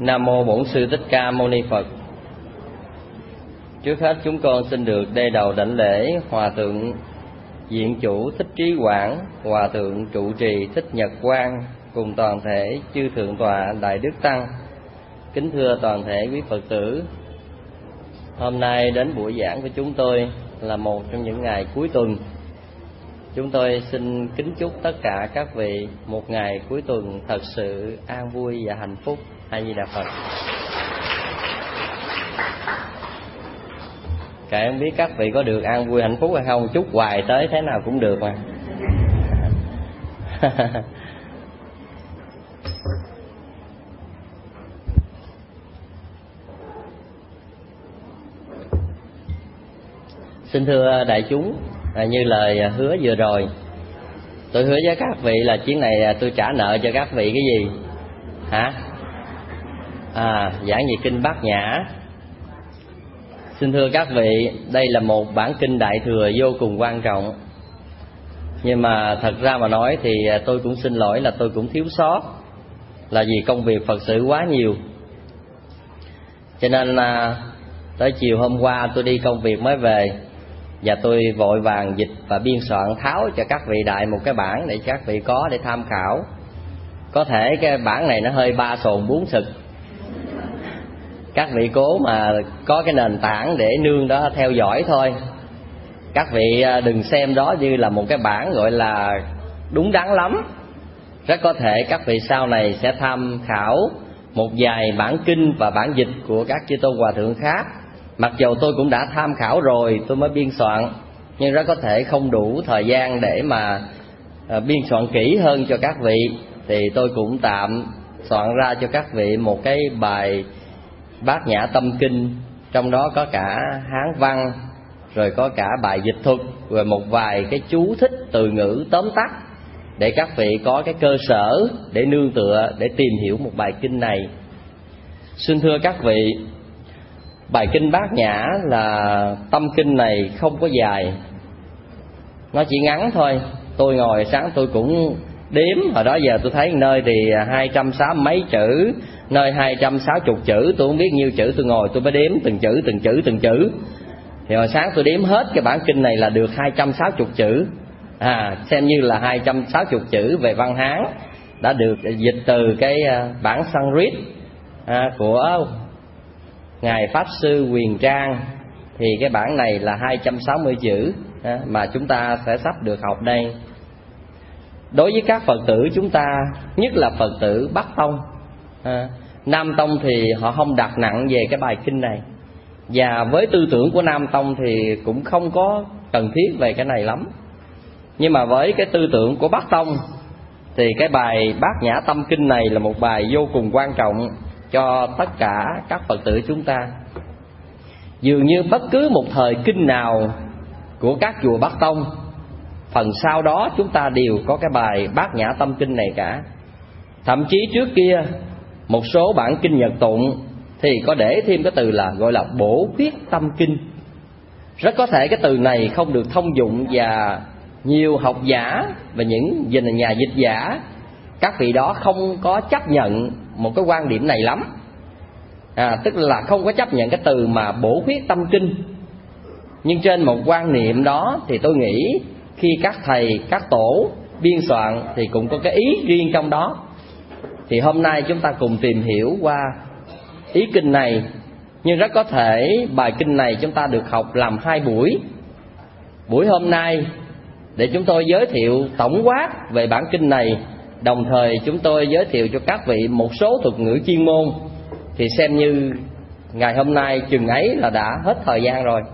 Nam mô Bổn Sư Thích Ca Mâu Ni Phật. Trước hết chúng con xin được đê đầu đảnh lễ Hòa thượng Viện Chủ Thích Trí Quảng, Hòa thượng Trụ Trì Thích Nhật Quang cùng toàn thể chư thượng tọa Đại Đức Tăng. Kính thưa toàn thể quý Phật tử, hôm nay đến buổi giảng của chúng tôi là một trong những ngày cuối tuần. Chúng tôi xin kính chúc tất cả các vị một ngày cuối tuần thật sự an vui và hạnh phúc. A Di Đà Phật. Kệ không biết các vị có được an vui hạnh phúc hay không, chúc hoài tới thế nào cũng được mà. Xin thưa đại chúng, như lời hứa vừa rồi, tôi hứa với các vị là chuyến này tôi trả nợ cho các vị cái gì? Hả? Giảng về kinh Bát Nhã. Xin thưa các vị, đây là một bản kinh Đại Thừa vô cùng quan trọng. Nhưng mà thật ra mà nói thì tôi cũng xin lỗi là tôi cũng thiếu sót, là vì công việc Phật sự quá nhiều. Cho nên tới chiều hôm qua tôi đi công việc mới về, và tôi vội vàng dịch và biên soạn tháo cho các vị đại một cái bản để các vị có để tham khảo. Có thể cái bản này nó hơi ba sồn bốn sực, các vị cố mà có cái nền tảng để nương đó theo dõi thôi. Các vị đừng xem đó như là một cái bản gọi là đúng đắn lắm. Rất có thể các vị sau này sẽ tham khảo một vài bản kinh và bản dịch của các chư tôn hòa thượng khác. Mặc dù tôi cũng đã tham khảo rồi tôi mới biên soạn, nhưng rất có thể không đủ thời gian để mà biên soạn kỹ hơn cho các vị. Thì tôi cũng tạm soạn ra cho các vị một cái bài Bát Nhã Tâm Kinh, trong đó có cả Hán văn, rồi có cả bài dịch thuật, rồi một vài cái chú thích từ ngữ tóm tắt, để các vị có cái cơ sở để nương tựa, để tìm hiểu một bài kinh này. Xin thưa các vị, bài kinh Bát Nhã là tâm kinh này không có dài, nó chỉ ngắn thôi. Tôi ngồi sáng tôi cũng đếm, hồi đó giờ tôi thấy nơi thì 260 mấy chữ, nơi 260 chữ, tôi không biết nhiêu chữ, tôi ngồi tôi mới đếm từng chữ từng chữ từng chữ. Thì hồi sáng tôi đếm hết cái bản kinh này là được 260 chữ, xem như là 260 chữ về văn Hán, đã được dịch từ cái bản Sanskrit của Ngài Pháp Sư Huyền Trang. Thì cái bản này là 260 chữ mà chúng ta sẽ sắp được học đây. Đối với các Phật tử chúng ta, nhất là Phật tử Bắc Tông, Nam Tông thì họ không đặt nặng về cái bài kinh này. Và với tư tưởng của Nam Tông thì cũng không có cần thiết về cái này lắm. Nhưng mà với cái tư tưởng của Bắc Tông thì cái bài Bát Nhã Tâm Kinh này là một bài vô cùng quan trọng cho tất cả các Phật tử chúng ta. Dường như bất cứ một thời kinh nào của các chùa Bắc Tông, phần sau đó chúng ta đều có cái bài Bát Nhã Tâm Kinh này cả. Thậm chí trước kia một số bản kinh Nhật tụng thì có để thêm cái từ là gọi là Bổ Khuyết Tâm Kinh. Rất có thể cái từ này không được thông dụng, và nhiều học giả và những nhà dịch giả, các vị đó không có chấp nhận một cái quan điểm này lắm. Tức là không có chấp nhận cái từ mà Bổ Khuyết Tâm Kinh. Nhưng trên một quan niệm đó thì tôi nghĩ khi các thầy, các tổ biên soạn thì cũng có cái ý riêng trong đó. Thì hôm nay chúng ta cùng tìm hiểu qua ý kinh này. Nhưng rất có thể bài kinh này chúng ta được học làm 2 buổi. Buổi hôm nay để chúng tôi giới thiệu tổng quát về bản kinh này, đồng thời chúng tôi giới thiệu cho các vị một số thuật ngữ chuyên môn, thì xem như ngày hôm nay chừng ấy là đã hết thời gian rồi.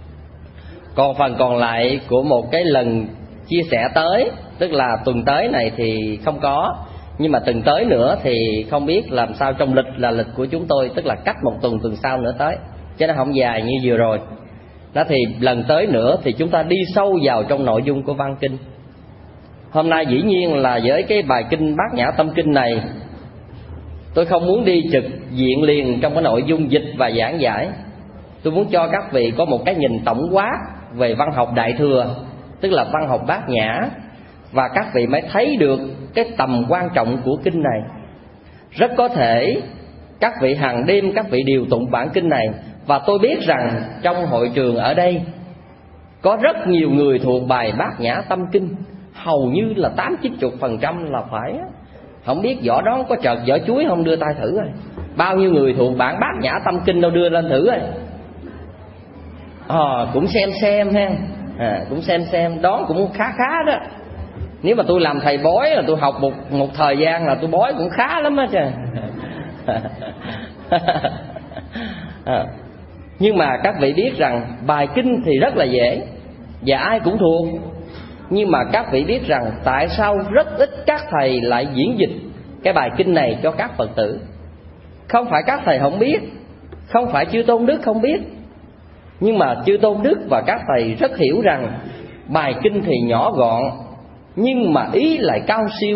Còn phần còn lại của một cái lần chia sẻ tới, tức là tuần tới này thì không có, nhưng mà tuần tới nữa thì không biết làm sao. Trong lịch là lịch của chúng tôi, tức là cách một tuần sau nữa tới, chứ nó không dài như vừa rồi. Đó thì lần tới nữa thì chúng ta đi sâu vào trong nội dung của văn kinh. Hôm nay dĩ nhiên là với cái bài kinh Bát Nhã Tâm Kinh này, tôi không muốn đi trực diện liền trong cái nội dung dịch và giảng giải. Tôi muốn cho các vị có một cái nhìn tổng quát về văn học Đại Thừa, tức là văn học Bát Nhã, và các vị mới thấy được cái tầm quan trọng của kinh này. Rất có thể các vị hàng đêm các vị đều tụng bản kinh này. Và tôi biết rằng trong hội trường ở đây có rất nhiều người thuộc bài Bát Nhã Tâm Kinh, hầu như là 80-90% là phải. Không biết vỏ đó có trợt vỏ chuối không, đưa tay thử rồi. Bao nhiêu người thuộc bản Bát Nhã Tâm Kinh đâu, đưa lên thử rồi. Cũng xem ha, cũng xem, đó cũng khá đó. Nếu mà tôi làm thầy bói là tôi học một thời gian là tôi bói cũng khá lắm á trời. Nhưng mà các vị biết rằng bài kinh thì rất là dễ và ai cũng thuộc. Nhưng mà các vị biết rằng tại sao rất ít các thầy lại diễn dịch cái bài kinh này cho các Phật tử? Không phải các thầy không biết, không phải chư Tôn Đức không biết, nhưng mà chư Tôn Đức và các thầy rất hiểu rằng bài kinh thì nhỏ gọn, nhưng mà ý lại cao siêu.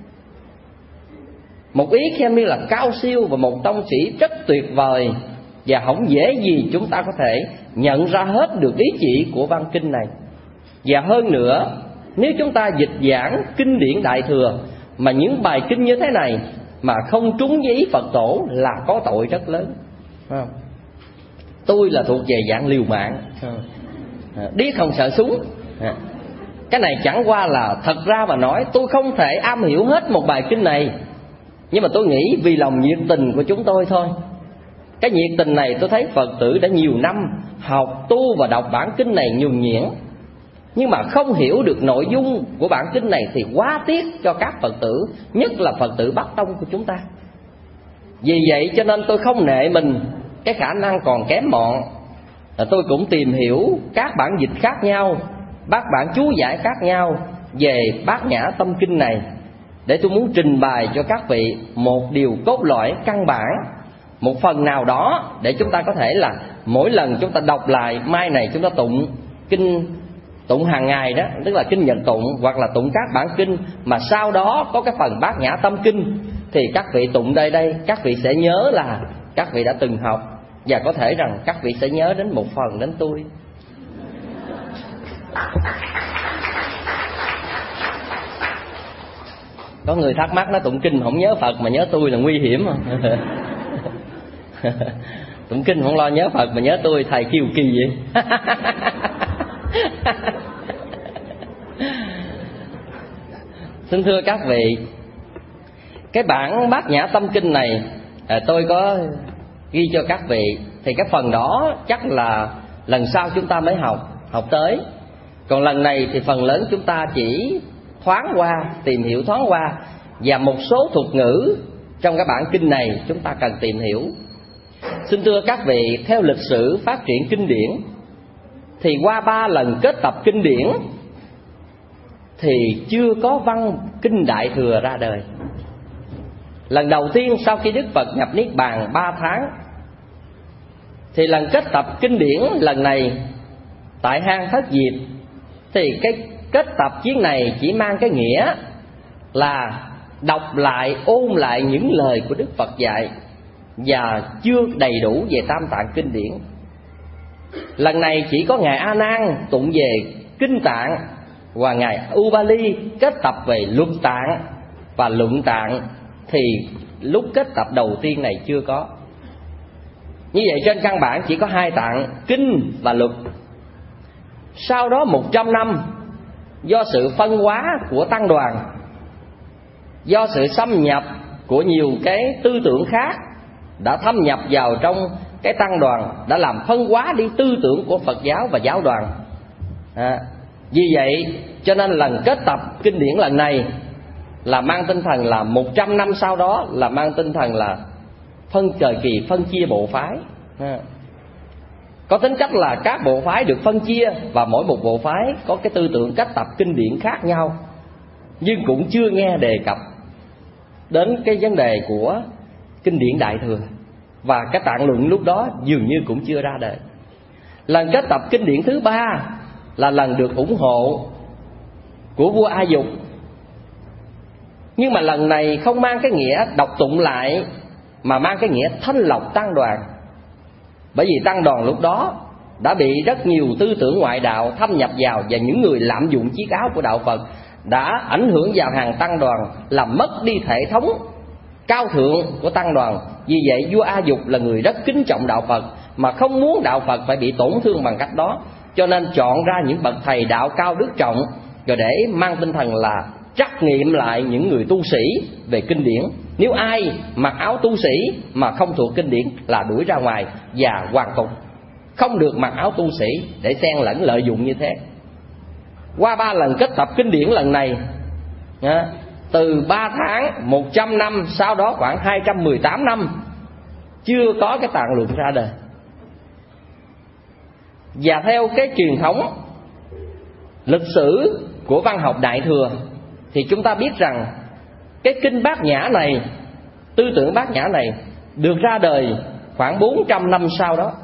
Một ý khen như là cao siêu và một tông sĩ rất tuyệt vời, và không dễ gì chúng ta có thể nhận ra hết được ý chỉ của văn kinh này. Và hơn nữa, nếu chúng ta dịch giảng kinh điển Đại Thừa mà những bài kinh như thế này mà không trúng với ý Phật tổ là có tội rất lớn. Tôi là thuộc về dạng liều mạng, điếc không sợ súng. Cái này chẳng qua là thật ra mà nói tôi không thể am hiểu hết một bài kinh này, nhưng mà tôi nghĩ vì lòng nhiệt tình của chúng tôi thôi. Cái nhiệt tình này tôi thấy Phật tử đã nhiều năm học tu và đọc bản kinh này nhuần nhuyễn, nhưng mà không hiểu được nội dung của bản kinh này thì quá tiếc cho các Phật tử, nhất là Phật tử Bắc Tông của chúng ta. Vì vậy cho nên tôi không nệ mình cái khả năng còn kém mọn, tôi cũng tìm hiểu các bản dịch khác nhau, các bản chú giải khác nhau về Bát Nhã Tâm Kinh này, để tôi muốn trình bày cho các vị một điều cốt lõi căn bản, một phần nào đó để chúng ta có thể là mỗi lần chúng ta đọc lại, mai này chúng ta tụng kinh, tụng hàng ngày đó, tức là kinh Nhật tụng, hoặc là tụng các bản kinh mà sau đó có cái phần Bát Nhã Tâm Kinh, thì các vị tụng đây các vị sẽ nhớ là các vị đã từng học, và có thể rằng các vị sẽ nhớ đến một phần đến tôi. Có người thắc mắc nó tụng kinh không nhớ Phật mà nhớ tôi là nguy hiểm không? Tụng kinh không lo nhớ Phật mà nhớ tôi, thầy kiều kỳ vậy. Xin thưa các vị, cái bản Bát Nhã Tâm Kinh này tôi có ghi cho các vị, thì cái phần đó chắc là lần sau chúng ta mới học tới. Còn lần này thì phần lớn chúng ta chỉ thoáng qua, tìm hiểu thoáng qua, và một số thuật ngữ trong cái bản kinh này chúng ta cần tìm hiểu. Xin thưa các vị, theo lịch sử phát triển kinh điển thì qua 3 lần kết tập kinh điển thì chưa có văn kinh Đại Thừa ra đời. Lần đầu tiên sau khi Đức Phật nhập Niết Bàn 3 tháng, thì lần kết tập kinh điển lần này tại hang Thất Diệp, thì cái kết tập chuyến này chỉ mang cái nghĩa là đọc lại, ôn lại những lời của Đức Phật dạy, và chưa đầy đủ về Tam Tạng kinh điển. Lần này chỉ có Ngài A Nan tụng về kinh tạng, và Ngài Ubali kết tập về luật tạng và luận tạng, thì lúc kết tập đầu tiên này chưa có. Như vậy trên căn bản chỉ có 2 tạng, kinh và luật. Sau đó 100 năm, do sự phân hóa của tăng đoàn, do sự xâm nhập của nhiều cái tư tưởng khác đã thâm nhập vào trong cái tăng đoàn, đã làm phân hóa đi tư tưởng của Phật giáo và giáo đoàn. Vì vậy cho nên lần kết tập kinh điển lần này là mang tinh thần là 100 năm sau đó là mang tinh thần là phân thời kỳ phân chia bộ phái. Có tính cách là các bộ phái được phân chia, và mỗi một bộ phái có cái tư tưởng kết tập kinh điển khác nhau, nhưng cũng chưa nghe đề cập đến cái vấn đề của kinh điển Đại Thừa, và cái tạng luận lúc đó dường như cũng chưa ra đời. Lần kết tập kinh điển thứ 3 là lần được ủng hộ của vua A Dục, nhưng mà lần này không mang cái nghĩa đọc tụng lại, mà mang cái nghĩa thanh lọc tăng đoàn. Bởi vì tăng đoàn lúc đó đã bị rất nhiều tư tưởng ngoại đạo thâm nhập vào, và những người lạm dụng chiếc áo của đạo Phật đã ảnh hưởng vào hàng tăng đoàn, làm mất đi thể thống cao thượng của tăng đoàn. Vì vậy vua A Dục là người rất kính trọng đạo Phật, mà không muốn đạo Phật phải bị tổn thương bằng cách đó, cho nên chọn ra những bậc thầy đạo cao đức trọng, rồi để mang tinh thần là trắc nghiệm lại những người tu sĩ về kinh điển. Nếu ai mặc áo tu sĩ mà không thuộc kinh điển là đuổi ra ngoài và hoàn phục, không được mặc áo tu sĩ để xen lẫn lợi dụng như thế. Qua 3 lần kết tập kinh điển lần này, từ 3 tháng, 100 năm, sau đó khoảng 218 năm, chưa có cái tạng luận ra đời. Và theo cái truyền thống lịch sử của văn học Đại Thừa thì chúng ta biết rằng cái kinh Bát Nhã này, tư tưởng Bát Nhã này được ra đời khoảng 400 năm sau đó.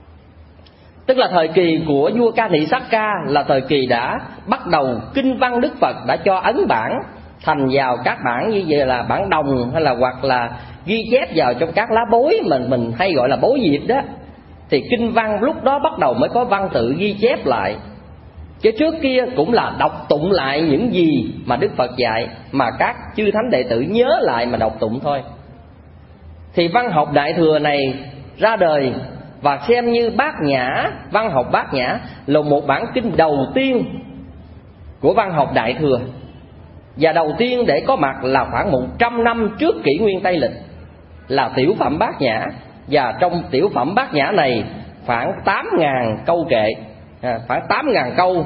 Tức là thời kỳ của vua Ca Thị Sắc Ca là thời kỳ đã bắt đầu kinh văn Đức Phật đã cho ấn bản thành vào các bản như vậy là bản đồng, hay là hoặc là ghi chép vào trong các lá bối mình hay gọi là bối diệp đó. Thì kinh văn lúc đó bắt đầu mới có văn tự ghi chép lại, chứ trước kia cũng là đọc tụng lại những gì mà Đức Phật dạy, mà các chư thánh đệ tử nhớ lại mà đọc tụng thôi. Thì văn học Đại Thừa này ra đời và xem như Bát Nhã, văn học Bát Nhã là một bản kinh đầu tiên của văn học Đại Thừa, và đầu tiên để có mặt là khoảng 100 năm trước kỷ nguyên Tây Lịch, là tiểu phẩm Bát Nhã. Và trong tiểu phẩm Bát Nhã này khoảng 8.000 câu kệ, khoảng 8.000 câu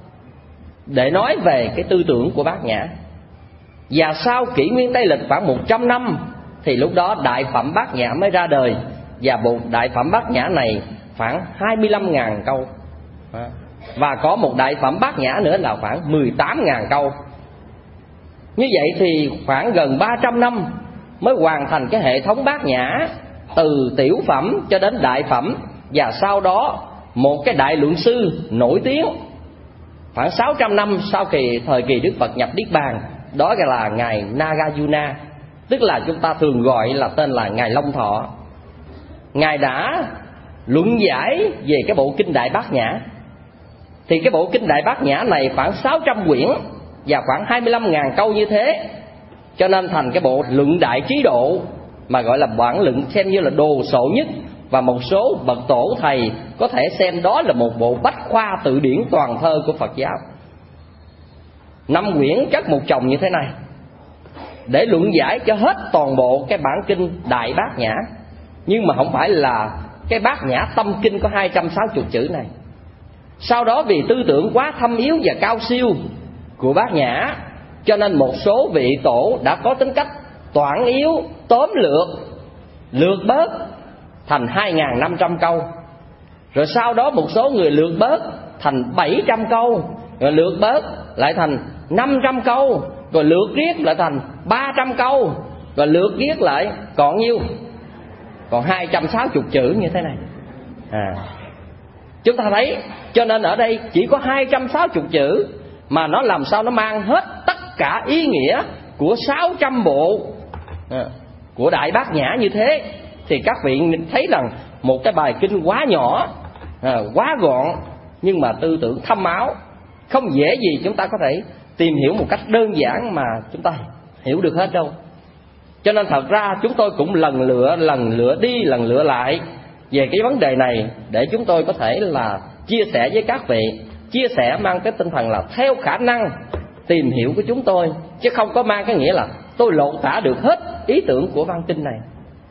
để nói về cái tư tưởng của Bát Nhã. Và sau kỷ nguyên Tây Lịch khoảng 100 năm thì lúc đó đại phẩm Bát Nhã mới ra đời. Và bộ đại phẩm Bát Nhã này khoảng 25.000 câu, và có một đại phẩm Bát Nhã nữa là khoảng 18.000 câu. Như vậy thì khoảng gần 300 năm mới hoàn thành cái hệ thống Bát Nhã, từ tiểu phẩm cho đến đại phẩm. Và sau đó một cái đại luận sư nổi tiếng khoảng 600 năm sau thời kỳ Đức Phật nhập Niết Bàn, đó là ngài Nagarjuna, tức là chúng ta thường gọi là tên là ngài Long Thọ. Ngài đã luận giải về cái bộ kinh Đại Bát Nhã. Thì cái bộ kinh Đại Bát Nhã này khoảng 600 quyển và khoảng 25.000 câu như thế, cho nên thành cái bộ luận Đại Trí Độ, mà gọi là bản luận xem như là đồ sộ nhất. Và một số bậc tổ thầy có thể xem đó là một bộ bách khoa tự điển toàn thơ của Phật giáo. 5 quyển chất một chồng như thế này để luận giải cho hết toàn bộ cái bản kinh Đại Bát Nhã. Nhưng mà không phải là cái Bát Nhã tâm kinh có 260 chữ này. Sau đó vì tư tưởng quá thâm yếu và cao siêu của Bát Nhã, cho nên một số vị tổ đã có tính cách toản yếu, tóm lược bớt thành 2.500 câu. Rồi sau đó một số người lược bớt thành 700 câu, rồi lược bớt lại thành 500 câu, rồi lược riết lại thành 300 câu, rồi lược riết lại còn nhiêu? Còn 260 chữ như thế này. Chúng ta thấy, cho nên ở đây chỉ có 260 chữ mà nó làm sao nó mang hết tất cả ý nghĩa của 600 bộ của Đại Bát Nhã như thế. Thì các vị thấy rằng một cái bài kinh quá nhỏ, quá gọn, nhưng mà tư tưởng thâm áo, không dễ gì chúng ta có thể tìm hiểu một cách đơn giản mà chúng ta hiểu được hết đâu. Cho nên thật ra chúng tôi cũng lần lựa đi lần lựa lại về cái vấn đề này, để chúng tôi có thể là chia sẻ với các vị, chia sẻ mang cái tinh thần là theo khả năng tìm hiểu của chúng tôi, chứ không có mang cái nghĩa là tôi lột tả được hết ý tưởng của văn kinh này.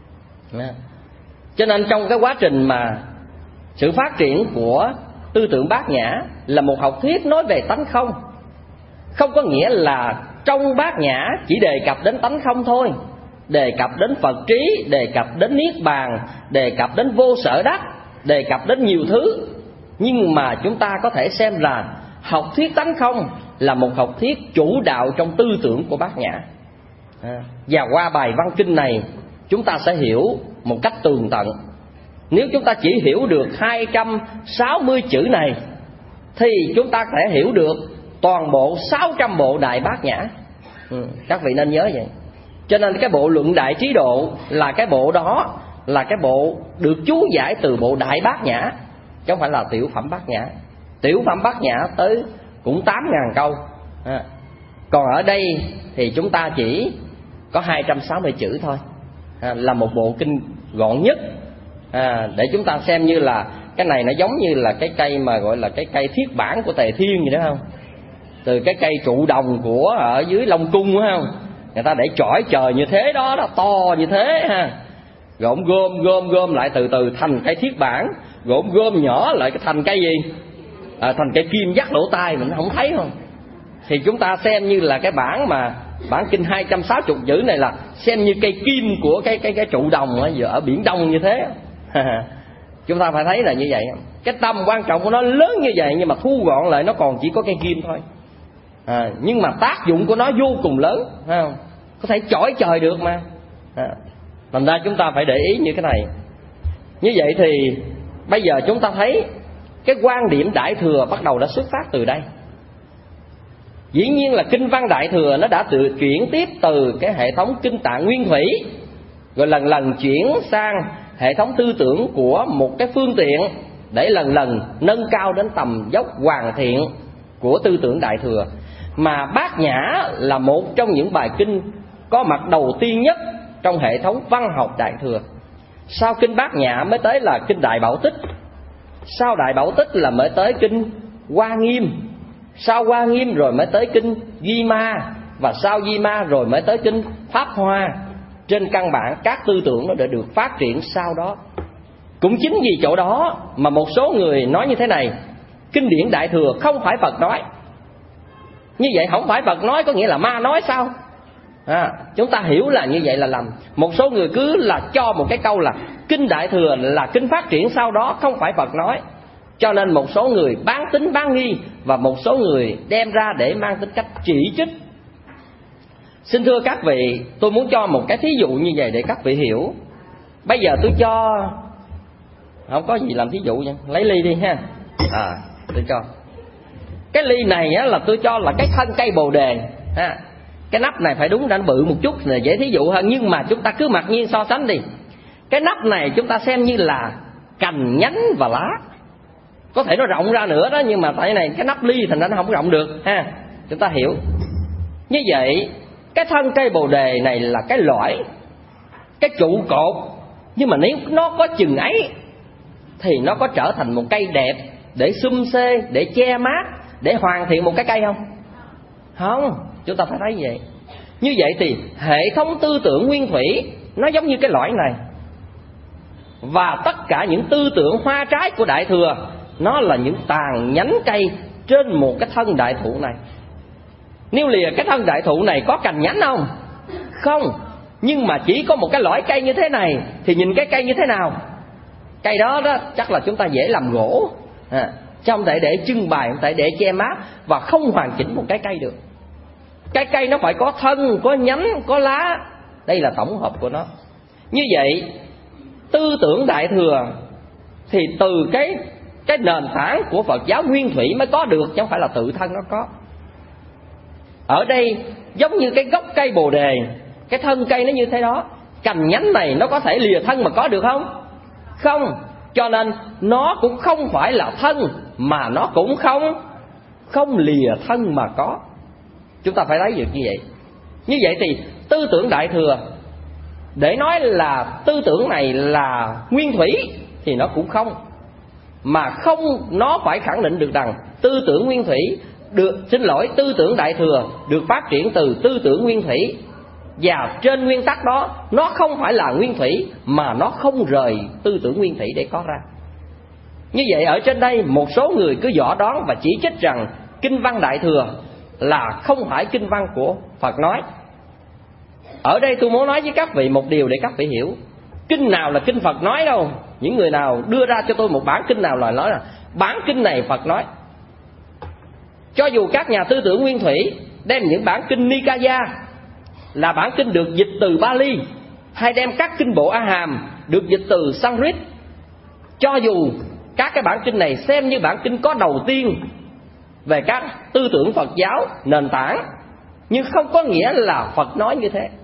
Cho nên trong cái quá trình mà sự phát triển của tư tưởng Bát Nhã là một học thuyết nói về tánh không. Không có nghĩa là trong Bát Nhã chỉ đề cập đến tánh không thôi, đề cập đến Phật trí, đề cập đến Niết Bàn, đề cập đến vô sở đắc, đề cập đến nhiều thứ. Nhưng mà chúng ta có thể xem là học thuyết tánh không là một học thuyết chủ đạo trong tư tưởng của Bát Nhã. Và qua bài văn kinh này chúng ta sẽ hiểu một cách tường tận. Nếu chúng ta chỉ hiểu được 260 chữ này thì chúng ta có thể hiểu được toàn bộ 600 bộ Đại Bát Nhã. Các vị nên nhớ vậy. Cho nên cái bộ luận Đại Trí Độ là cái bộ đó, là cái bộ được chú giải từ bộ Đại Bát Nhã, chứ không phải là tiểu phẩm Bát Nhã. Tiểu phẩm Bát Nhã tới cũng 8.000 câu. Còn ở đây thì chúng ta chỉ có 260 chữ thôi, là một bộ kinh gọn nhất, để chúng ta xem như là cái này nó giống như là cái cây mà gọi là cái cây thiết bản của Tề Thiên vậy đó không? Từ cái cây trụ đồng của ở dưới Long Cung phải không? Người ta để chỏi trời như thế đó, đó to như thế ha. Rồi ông gom lại từ từ thành cây thiết bản, rồi ông gom nhỏ lại thành cây gì? Thành cây kim dắt lỗ tai mình không thấy không? Thì chúng ta xem như là cái bản kinh 260 chữ này là xem như cây kim của cái trụ đồng ở Biển Đông như thế. Chúng ta phải thấy là như vậy. Cái tầm quan trọng của nó lớn như vậy, nhưng mà thu gọn lại nó còn chỉ có cây kim thôi. Nhưng mà tác dụng của nó vô cùng lớn, không? Có thể chỏi trời được mà. Thành ra chúng ta phải để ý như cái này. Như vậy thì bây giờ chúng ta thấy cái quan điểm Đại Thừa bắt đầu đã xuất phát từ đây. Dĩ nhiên là kinh văn Đại Thừa nó đã tự chuyển tiếp từ cái hệ thống kinh tạng nguyên thủy, rồi lần lần chuyển sang hệ thống tư tưởng của một cái phương tiện, để lần lần nâng cao đến tầm dốc hoàn thiện của tư tưởng Đại Thừa. Mà Bát Nhã là một trong những bài kinh có mặt đầu tiên nhất trong hệ thống văn học Đại Thừa. Sau kinh Bát Nhã mới tới là kinh Đại Bảo Tích, sau Đại Bảo Tích là mới tới kinh Hoa Nghiêm, sau Hoa Nghiêm rồi mới tới kinh Di Ma, và sau Di Ma rồi mới tới kinh Pháp Hoa. Trên căn bản các tư tưởng nó đã được phát triển sau đó. Cũng chính vì chỗ đó mà một số người nói như thế này: kinh điển Đại Thừa không phải Phật nói. Như vậy không phải Phật nói có nghĩa là ma nói sao? Chúng ta hiểu là như vậy là lầm. Một số người cứ là cho một cái câu là kinh Đại Thừa là kinh phát triển sau đó, không phải Phật nói. Cho nên một số người bán tín bán nghi, và một số người đem ra để mang tính cách chỉ trích. Xin thưa các vị, tôi muốn cho một cái thí dụ như vậy để các vị hiểu. Bây giờ tôi cho, không có gì làm thí dụ nha, lấy ly đi ha. Tôi cho cái ly này á, là tôi cho là cái thân cây bồ đề ha. Cái nắp này phải đúng ra nó bự một chút là dễ thí dụ hơn, nhưng mà chúng ta cứ mặc nhiên so sánh đi. Cái nắp này chúng ta xem như là cành nhánh và lá, có thể nó rộng ra nữa đó, nhưng mà tại này cái nắp ly thành ra nó không rộng được ha. Chúng ta hiểu. Như vậy cái thân cây bồ đề này là cái lõi, cái trụ cột, nhưng mà nếu nó có chừng ấy thì nó có trở thành một cây đẹp để xum xê, để che mát, để hoàn thiện một cái cây không? Không. Chúng ta phải thấy vậy. Như vậy thì hệ thống tư tưởng nguyên thủy nó giống như cái lõi này, và tất cả những tư tưởng hoa trái của Đại Thừa nó là những tàn nhánh cây trên một cái thân đại thụ này. Nếu lìa cái thân đại thụ này có cành nhánh không? Không. Nhưng mà chỉ có một cái lõi cây như thế này thì nhìn cái cây như thế nào? Cây đó đó chắc là chúng ta dễ làm gỗ, chứ không thể để trưng bày, không thể để che mát, và không hoàn chỉnh một cái cây được. Cái cây nó phải có thân, có nhánh, có lá. Đây là tổng hợp của nó. Như vậy tư tưởng Đại Thừa thì từ cái nền tảng của Phật giáo nguyên thủy mới có được, chứ không phải là tự thân nó có. Ở đây giống như cái gốc cây bồ đề, cái thân cây nó như thế đó, cành nhánh này nó có thể lìa thân mà có được không? Không. Cho nên nó cũng không phải là thân, mà nó cũng không lìa thân mà có. Chúng ta phải thấy được như vậy. Như vậy thì tư tưởng Đại Thừa, để nói là tư tưởng này là nguyên thủy thì nó cũng không. Mà không, nó phải khẳng định được rằng tư tưởng nguyên thủy tư tưởng Đại Thừa được phát triển từ tư tưởng nguyên thủy, và trên nguyên tắc đó nó không phải là nguyên thủy, mà nó không rời tư tưởng nguyên thủy để có ra. Như vậy ở trên đây một số người cứ dò đoán và chỉ trích rằng kinh văn Đại Thừa là không phải kinh văn của Phật nói. Ở đây tôi muốn nói với các vị một điều để các vị hiểu. Kinh nào là kinh Phật nói đâu. Những người nào đưa ra cho tôi một bản kinh nào là nói là bản kinh này Phật nói. Cho dù các nhà tư tưởng nguyên thủy đem những bản kinh Nikaya là bản kinh được dịch từ Bali, hay đem các kinh bộ A Hàm được dịch từ Sanskrit, cho dù các cái bản kinh này xem như bản kinh có đầu tiên về các tư tưởng Phật giáo nền tảng, nhưng không có nghĩa là Phật nói như thế.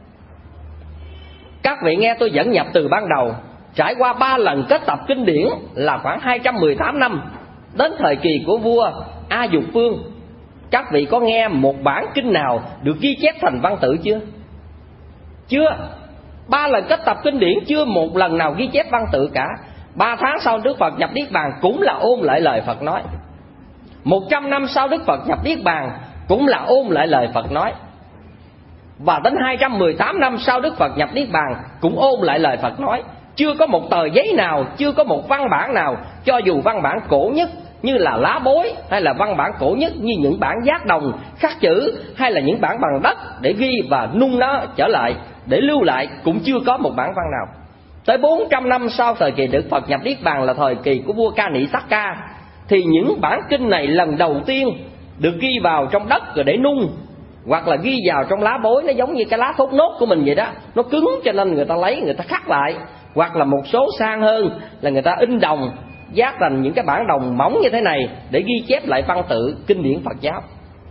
Các vị nghe tôi dẫn nhập từ ban đầu, trải qua 3 lần kết tập kinh điển là khoảng 218 năm, đến thời kỳ của vua A Dục Phương. Các vị có nghe một bản kinh nào được ghi chép thành văn tự chưa? Chưa. 3 lần kết tập kinh điển chưa một lần nào ghi chép văn tự cả. 3 tháng sau Đức Phật nhập Niết Bàn cũng là ôn lại lời Phật nói. 100 năm sau Đức Phật nhập Niết Bàn cũng là ôn lại lời Phật nói. Và đến 218 năm sau Đức Phật nhập Niết Bàn cũng ôn lại lời Phật nói. Chưa có một tờ giấy nào, chưa có một văn bản nào, cho dù văn bản cổ nhất như là lá bối, hay là văn bản cổ nhất như những bản giác đồng khắc chữ, hay là những bản bằng đất để ghi và nung nó trở lại để lưu lại, cũng chưa có một bản văn nào. Tới 400 năm sau thời kỳ Đức Phật nhập Niết Bàn là thời kỳ của vua Ca Nị Tắc Ca, thì những bản kinh này lần đầu tiên được ghi vào trong đất rồi để nung, hoặc là ghi vào trong lá bối. Nó giống như cái lá thốt nốt của mình vậy đó, nó cứng cho nên người ta lấy người ta khắc lại. Hoặc là một số sang hơn là người ta in đồng, giác thành những cái bản đồng mỏng như thế này để ghi chép lại văn tự kinh điển Phật giáo.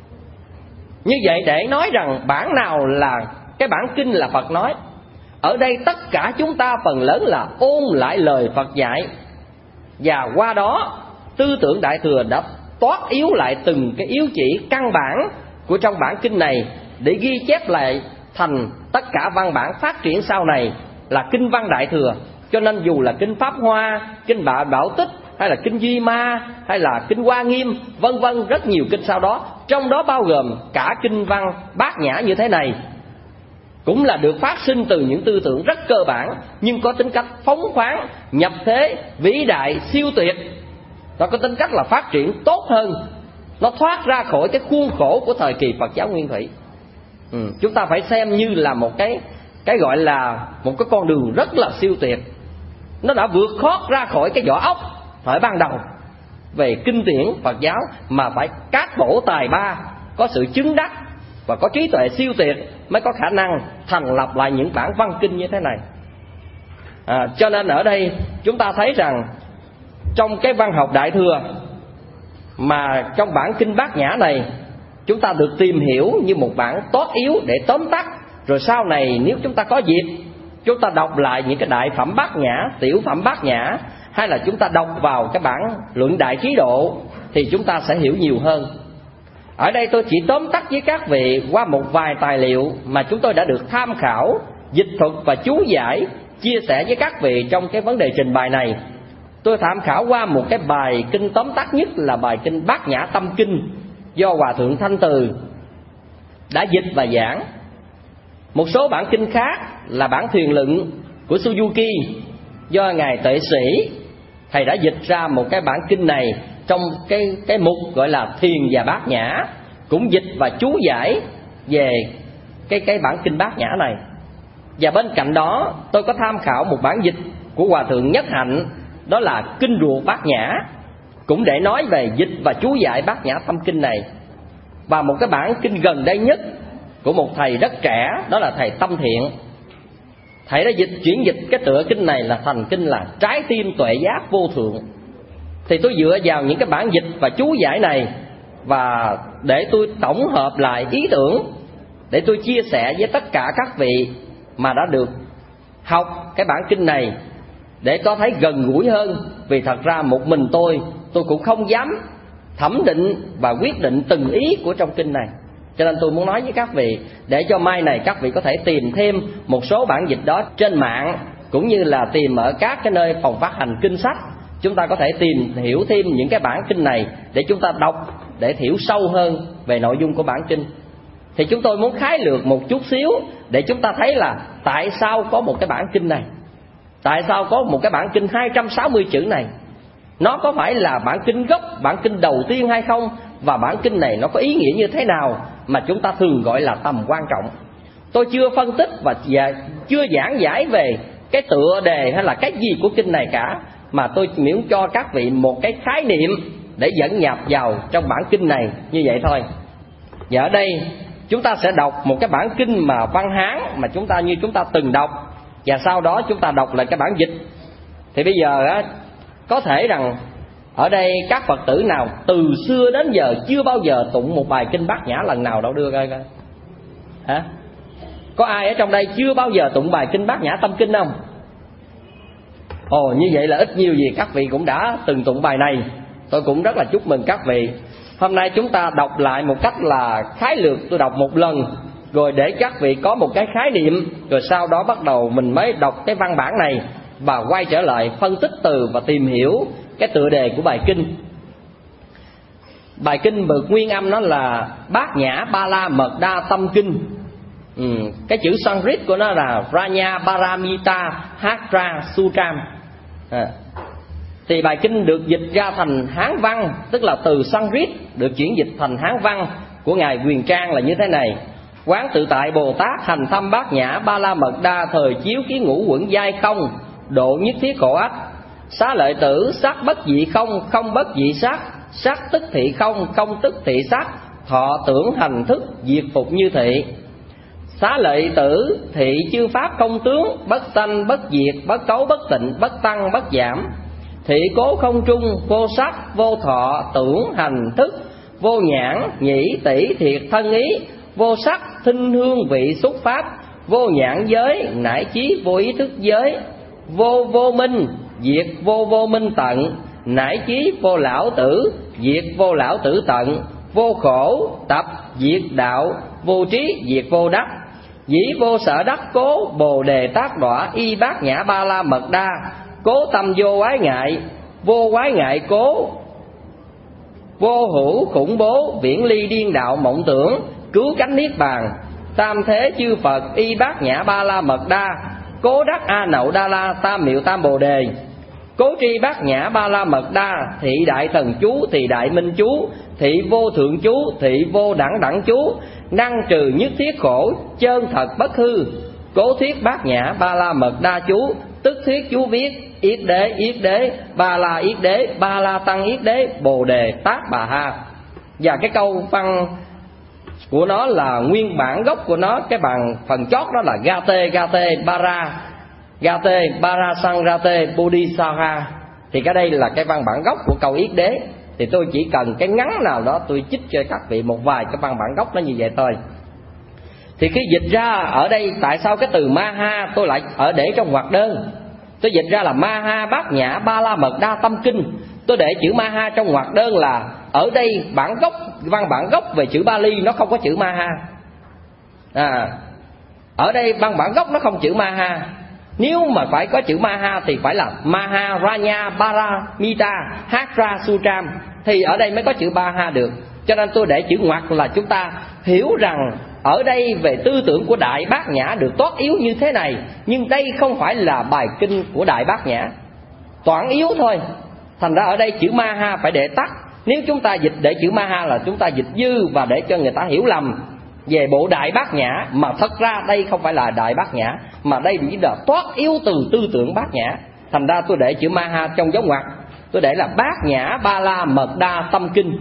Như vậy để nói rằng bản nào là cái bản kinh là Phật nói. Ở đây tất cả chúng ta phần lớn là ôn lại lời Phật dạy, và qua đó tư tưởng Đại Thừa đã toát yếu lại từng cái yếu chỉ căn bản của trong bản kinh này để ghi chép lại thành tất cả văn bản phát triển sau này là kinh văn Đại Thừa. Cho nên dù là kinh Pháp Hoa, kinh Bảo Tích, hay là kinh Duy Ma, hay là kinh Hoa Nghiêm, vân vân, rất nhiều kinh sau đó, trong đó bao gồm cả kinh văn Bát Nhã như thế này, cũng là được phát sinh từ những tư tưởng rất cơ bản, nhưng có tính cách phóng khoáng, nhập thế, vĩ đại, siêu tuyệt. Nó có tính cách là phát triển tốt hơn, nó thoát ra khỏi cái khuôn khổ của thời kỳ Phật giáo Nguyên Thủy. Chúng ta phải xem như là một cái gọi là một cái con đường rất là siêu tuyệt. Nó đã vượt thoát ra khỏi cái vỏ ốc thời ban đầu về kinh điển Phật giáo, mà phải các bổ tài ba, có sự chứng đắc và có trí tuệ siêu tuyệt mới có khả năng thành lập lại những bản văn kinh như thế này. Cho nên ở đây chúng ta thấy rằng trong cái văn học Đại Thừa, mà trong bản kinh Bát Nhã này chúng ta được tìm hiểu như một bản tốt yếu để tóm tắt. Rồi sau này nếu chúng ta có dịp, chúng ta đọc lại những cái đại phẩm Bát Nhã, tiểu phẩm Bát Nhã, hay là chúng ta đọc vào cái bản Luận Đại Trí Độ, thì chúng ta sẽ hiểu nhiều hơn. Ở đây tôi chỉ tóm tắt với các vị qua một vài tài liệu mà chúng tôi đã được tham khảo, dịch thuật và chú giải, chia sẻ với các vị trong cái vấn đề trình bày này. Tôi tham khảo qua một cái bài kinh tóm tắt nhất là bài kinh Bát Nhã Tâm Kinh do Hòa Thượng Thanh Từ đã dịch và giảng. Một số bản kinh khác là bản Thiền Luận của Suzuki do Ngài Tuệ Sĩ, thầy đã dịch ra một cái bản kinh này trong cái mục gọi là Thiền và Bát Nhã, cũng dịch và chú giải về cái bản kinh Bát Nhã này. Và bên cạnh đó tôi có tham khảo một bản dịch của Hòa Thượng Nhất Hạnh, đó là Kinh Ruột Bát Nhã, cũng để nói về dịch và chú giải Bát Nhã Tâm Kinh này. Và một cái bản kinh gần đây nhất của một thầy rất trẻ, đó là thầy Tâm Thiện. Thầy đã chuyển dịch cái tựa kinh này là thành kinh là Trái Tim Tuệ Giác Vô Thượng. Thì tôi dựa vào những cái bản dịch và chú giải này, và để tôi tổng hợp lại ý tưởng, để tôi chia sẻ với tất cả các vị mà đã được học cái bản kinh này, để có thấy gần gũi hơn. Vì thật ra một mình tôi cũng không dám thẩm định và quyết định từng ý của trong kinh này. Cho nên tôi muốn nói với các vị, để cho mai này các vị có thể tìm thêm một số bản dịch đó trên mạng, cũng như là tìm ở các cái nơi phòng phát hành kinh sách. Chúng ta có thể tìm hiểu thêm những cái bản kinh này để chúng ta đọc, để hiểu sâu hơn về nội dung của bản kinh. Thì chúng tôi muốn khái lược một chút xíu để chúng ta thấy là tại sao có một cái bản kinh này, tại sao có một cái bản kinh 260 chữ này. Nó có phải là bản kinh gốc, bản kinh đầu tiên hay không? Và bản kinh này nó có ý nghĩa như thế nào mà chúng ta thường gọi là tầm quan trọng. Tôi chưa phân tích và chưa giảng giải về cái tựa đề hay là cái gì của kinh này cả, mà tôi miễn cho các vị một cái khái niệm để dẫn nhập vào trong bản kinh này như vậy thôi. Và ở đây chúng ta sẽ đọc một cái bản kinh mà văn Hán mà chúng ta từng đọc, và sau đó chúng ta đọc lại cái bản dịch. Thì bây giờ á, có thể rằng ở đây các Phật tử nào từ xưa đến giờ chưa bao giờ tụng một bài kinh Bát Nhã lần nào đâu, đưa coi coi. Hả? Có ai ở trong đây chưa bao giờ tụng bài kinh Bát Nhã Tâm Kinh không? Ồ, như vậy là ít nhiều gì các vị cũng đã từng tụng bài này. Tôi cũng rất là chúc mừng các vị. Hôm nay chúng ta đọc lại một cách là khái lược, tôi đọc một lần rồi để các vị có một cái khái niệm, rồi sau đó bắt đầu mình mới đọc cái văn bản này và quay trở lại phân tích từ và tìm hiểu cái tựa đề của bài kinh. Bài kinh bậc nguyên âm nó là Bát Nhã Ba La Mật Đa Tâm Kinh. Cái chữ Sanskrit của nó là Ranya Paramita Hatra Sutram. Thì bài kinh được dịch ra thành Hán văn, tức là từ Sanskrit được chuyển dịch thành Hán văn của ngài Huyền Trang là như thế này: Quán tự tại Bồ Tát hành thâm Bát Nhã Ba La Mật Đa, thời chiếu ký ngũ quẩn giai không, độ nhất thiết khổ ách. Xá lợi tử, sắc bất dị không, không bất dị sắc, sắc tức thị không, không tức thị sắc, thọ tưởng hành thức, diệt phục như thị. Xá lợi tử, thị chư pháp không tướng, bất sanh bất diệt, bất cấu bất tịnh, bất tăng bất giảm. Thị cố không trung, vô sắc, vô thọ, tưởng hành thức, vô nhãn, nhĩ, tỷ, thiệt, thân ý, vô sắc, thinh hương vị xúc pháp, vô nhãn giới, nải chí vô ý thức giới, vô vô minh, diệt vô vô minh tận, nải chí vô lão tử, diệt vô lão tử tận, vô khổ, tập, diệt đạo, vô trí, diệt vô đắc. Dĩ vô sở đắc cố, bồ đề tác đọa, y Bát Nhã Ba La Mật Đa, cố tâm vô quái ngại, vô quái ngại cố, vô hữu khủng bố, viễn ly điên đạo mộng tưởng, cứu cánh niết bàn. Tam thế chư Phật, y Bát Nhã Ba La Mật Đa, cố đắc A Nậu Đa La, tam miệu tam bồ đề. Cố tri Bát Nhã Ba La Mật Đa, thị đại thần chú, thị đại minh chú, thị vô thượng chú, thị vô đẳng đẳng chú, năng trừ nhất thiết khổ, chân thật bất hư. Cố thuyết Bát Nhã Ba La Mật Đa chú, tức thuyết chú viết yết đế, ba la yết đế, ba la tăng yết đế, bồ đề tác bà ha. Và cái câu văn của nó là nguyên bản gốc của nó, cái bằng phần chót đó là gate bara sang rate bodhisattva. Thì cái đây là cái văn bản gốc của câu yết đế. Thì tôi chỉ cần cái ngắn nào đó tôi chích cho các vị một vài cái văn bản gốc nó như vậy thôi. Thì khi dịch ra ở đây, tại sao cái từ Maha tôi lại ở để trong ngoặc đơn? Tôi dịch ra là Maha Bát Nhã Ba La Mật Đa Tâm Kinh. Tôi để chữ Maha trong ngoặc đơn là ở đây bản gốc, văn bản gốc về chữ Bali nó không có chữ Maha. Ở đây văn bản gốc nó không chữ Maha. Nếu mà phải có chữ Maha thì phải là Maha Ranya Paramita Hatra Sutram, thì ở đây mới có chữ Maha được. Cho nên tôi để chữ ngoặc là chúng ta hiểu rằng ở đây về tư tưởng của Đại Bát Nhã được toát yếu như thế này. Nhưng đây không phải là bài kinh của Đại Bát Nhã, toán yếu thôi. Thành ra ở đây chữ Maha phải để tắt. Nếu chúng ta dịch để chữ Maha là chúng ta dịch dư và để cho người ta hiểu lầm về bộ Đại Bát Nhã. Mà thật ra đây không phải là Đại Bát Nhã, mà đây chỉ là toát yếu từ tư tưởng Bát Nhã. Thành ra tôi để chữ Maha trong dấu ngoặc, tôi để là Bát Nhã Ba La Mật Đa Tâm Kinh.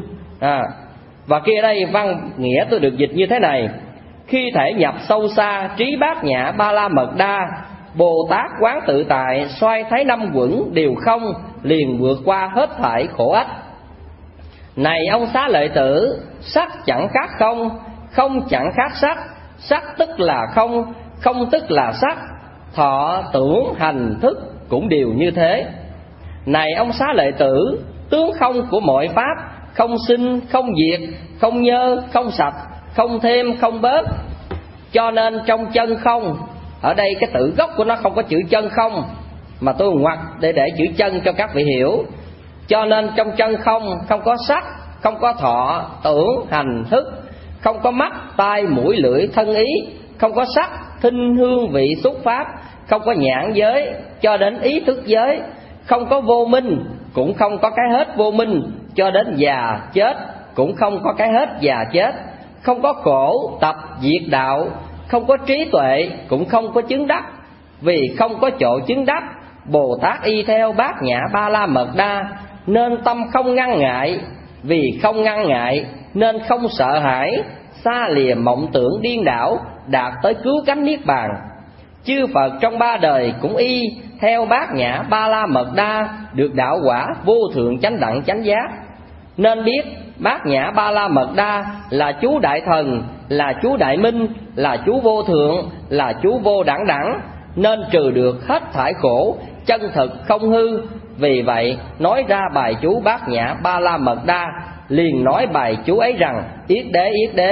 Và kia đây văn nghĩa tôi được dịch như thế này: khi thể nhập sâu xa trí Bát Nhã Ba La Mật Đa, Bồ Tát quán tự tại, xoay thấy năm quẩn đều không, liền vượt qua hết thảy khổ ách. Này ông Xá Lợi Tử, sắc chẳng khác không, không chẳng khác sắc, sắc tức là không, không tức là sắc, thọ tưởng hành thức cũng đều như thế. Này ông Xá Lợi Tử, tướng không của mọi pháp, không sinh, không diệt, không nhơ, không sạch, không thêm, không bớt. Cho nên trong chân không, ở đây cái tự gốc của nó không có chữ chân không, mà tôi ngoặc để chữ chân cho các vị hiểu. Cho nên trong chân không, không có sắc, không có thọ, tưởng, hành, thức, không có mắt, tai, mũi, lưỡi, thân ý, không có sắc, thinh, hương, vị, xúc pháp, không có nhãn giới cho đến ý thức giới, không có vô minh, cũng không có cái hết vô minh cho đến già chết, cũng không có cái hết già chết, không có khổ, tập, diệt đạo, không có trí tuệ, cũng không có chứng đắc. Vì không có chỗ chứng đắc, Bồ Tát y theo Bát Nhã Ba La Mật Đa, nên tâm không ngăn ngại. Vì không ngăn ngại nên không sợ hãi, xa lìa mộng tưởng điên đảo, đạt tới cứu cánh niết bàn. Chư Phật trong ba đời cũng y theo Bát Nhã Ba La Mật Đa, được đạo quả vô thượng chánh đẳng chánh giác. Nên biết Bát Nhã Ba La Mật Đa là chú đại thần, là chú đại minh, là chú vô thượng, là chú vô đẳng đẳng, nên trừ được hết thải khổ, chân thực không hư. Vì vậy nói ra bài chú Bát Nhã Ba La Mật Đa, liền nói bài chú ấy rằng: yết đế,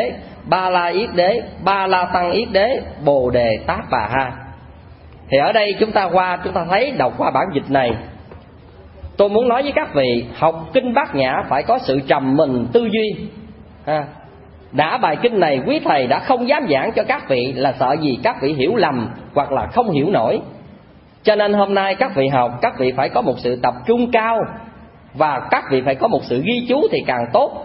Ba La Yết Đế, Ba La Tăng Yết Đế, Bồ Đề Tát Bà Ha. Thì ở đây chúng ta thấy đọc qua bản dịch này, tôi muốn nói với các vị, học kinh Bát Nhã phải có sự trầm mình tư duy. Đã bài kinh này quý thầy đã không dám giảng cho các vị là sợ gì các vị hiểu lầm hoặc là không hiểu nổi. Cho nên hôm nay các vị học, các vị phải có một sự tập trung cao, và các vị phải có một sự ghi chú thì càng tốt.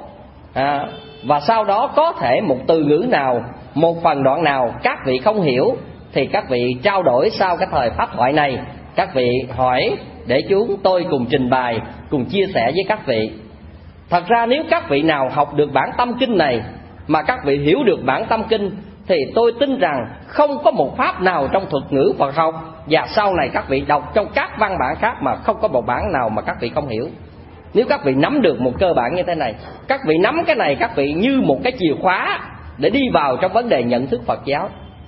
Và sau đó có thể một từ ngữ nào, một phần đoạn nào các vị không hiểu thì các vị trao đổi sau cái thời pháp thoại này, các vị hỏi để chúng tôi cùng trình bày, cùng chia sẻ với các vị. Thật ra nếu các vị nào học được bản tâm kinh này mà các vị hiểu được bản tâm kinh thì tôi tin rằng không có một pháp nào trong thuật ngữ Phật học và sau này các vị đọc trong các văn bản khác mà không có một bản nào mà các vị không hiểu. Nếu các vị nắm được một cơ bản như thế này, các vị nắm cái này, các vị như một cái chìa khóa để đi vào trong vấn đề nhận thức Phật giáo.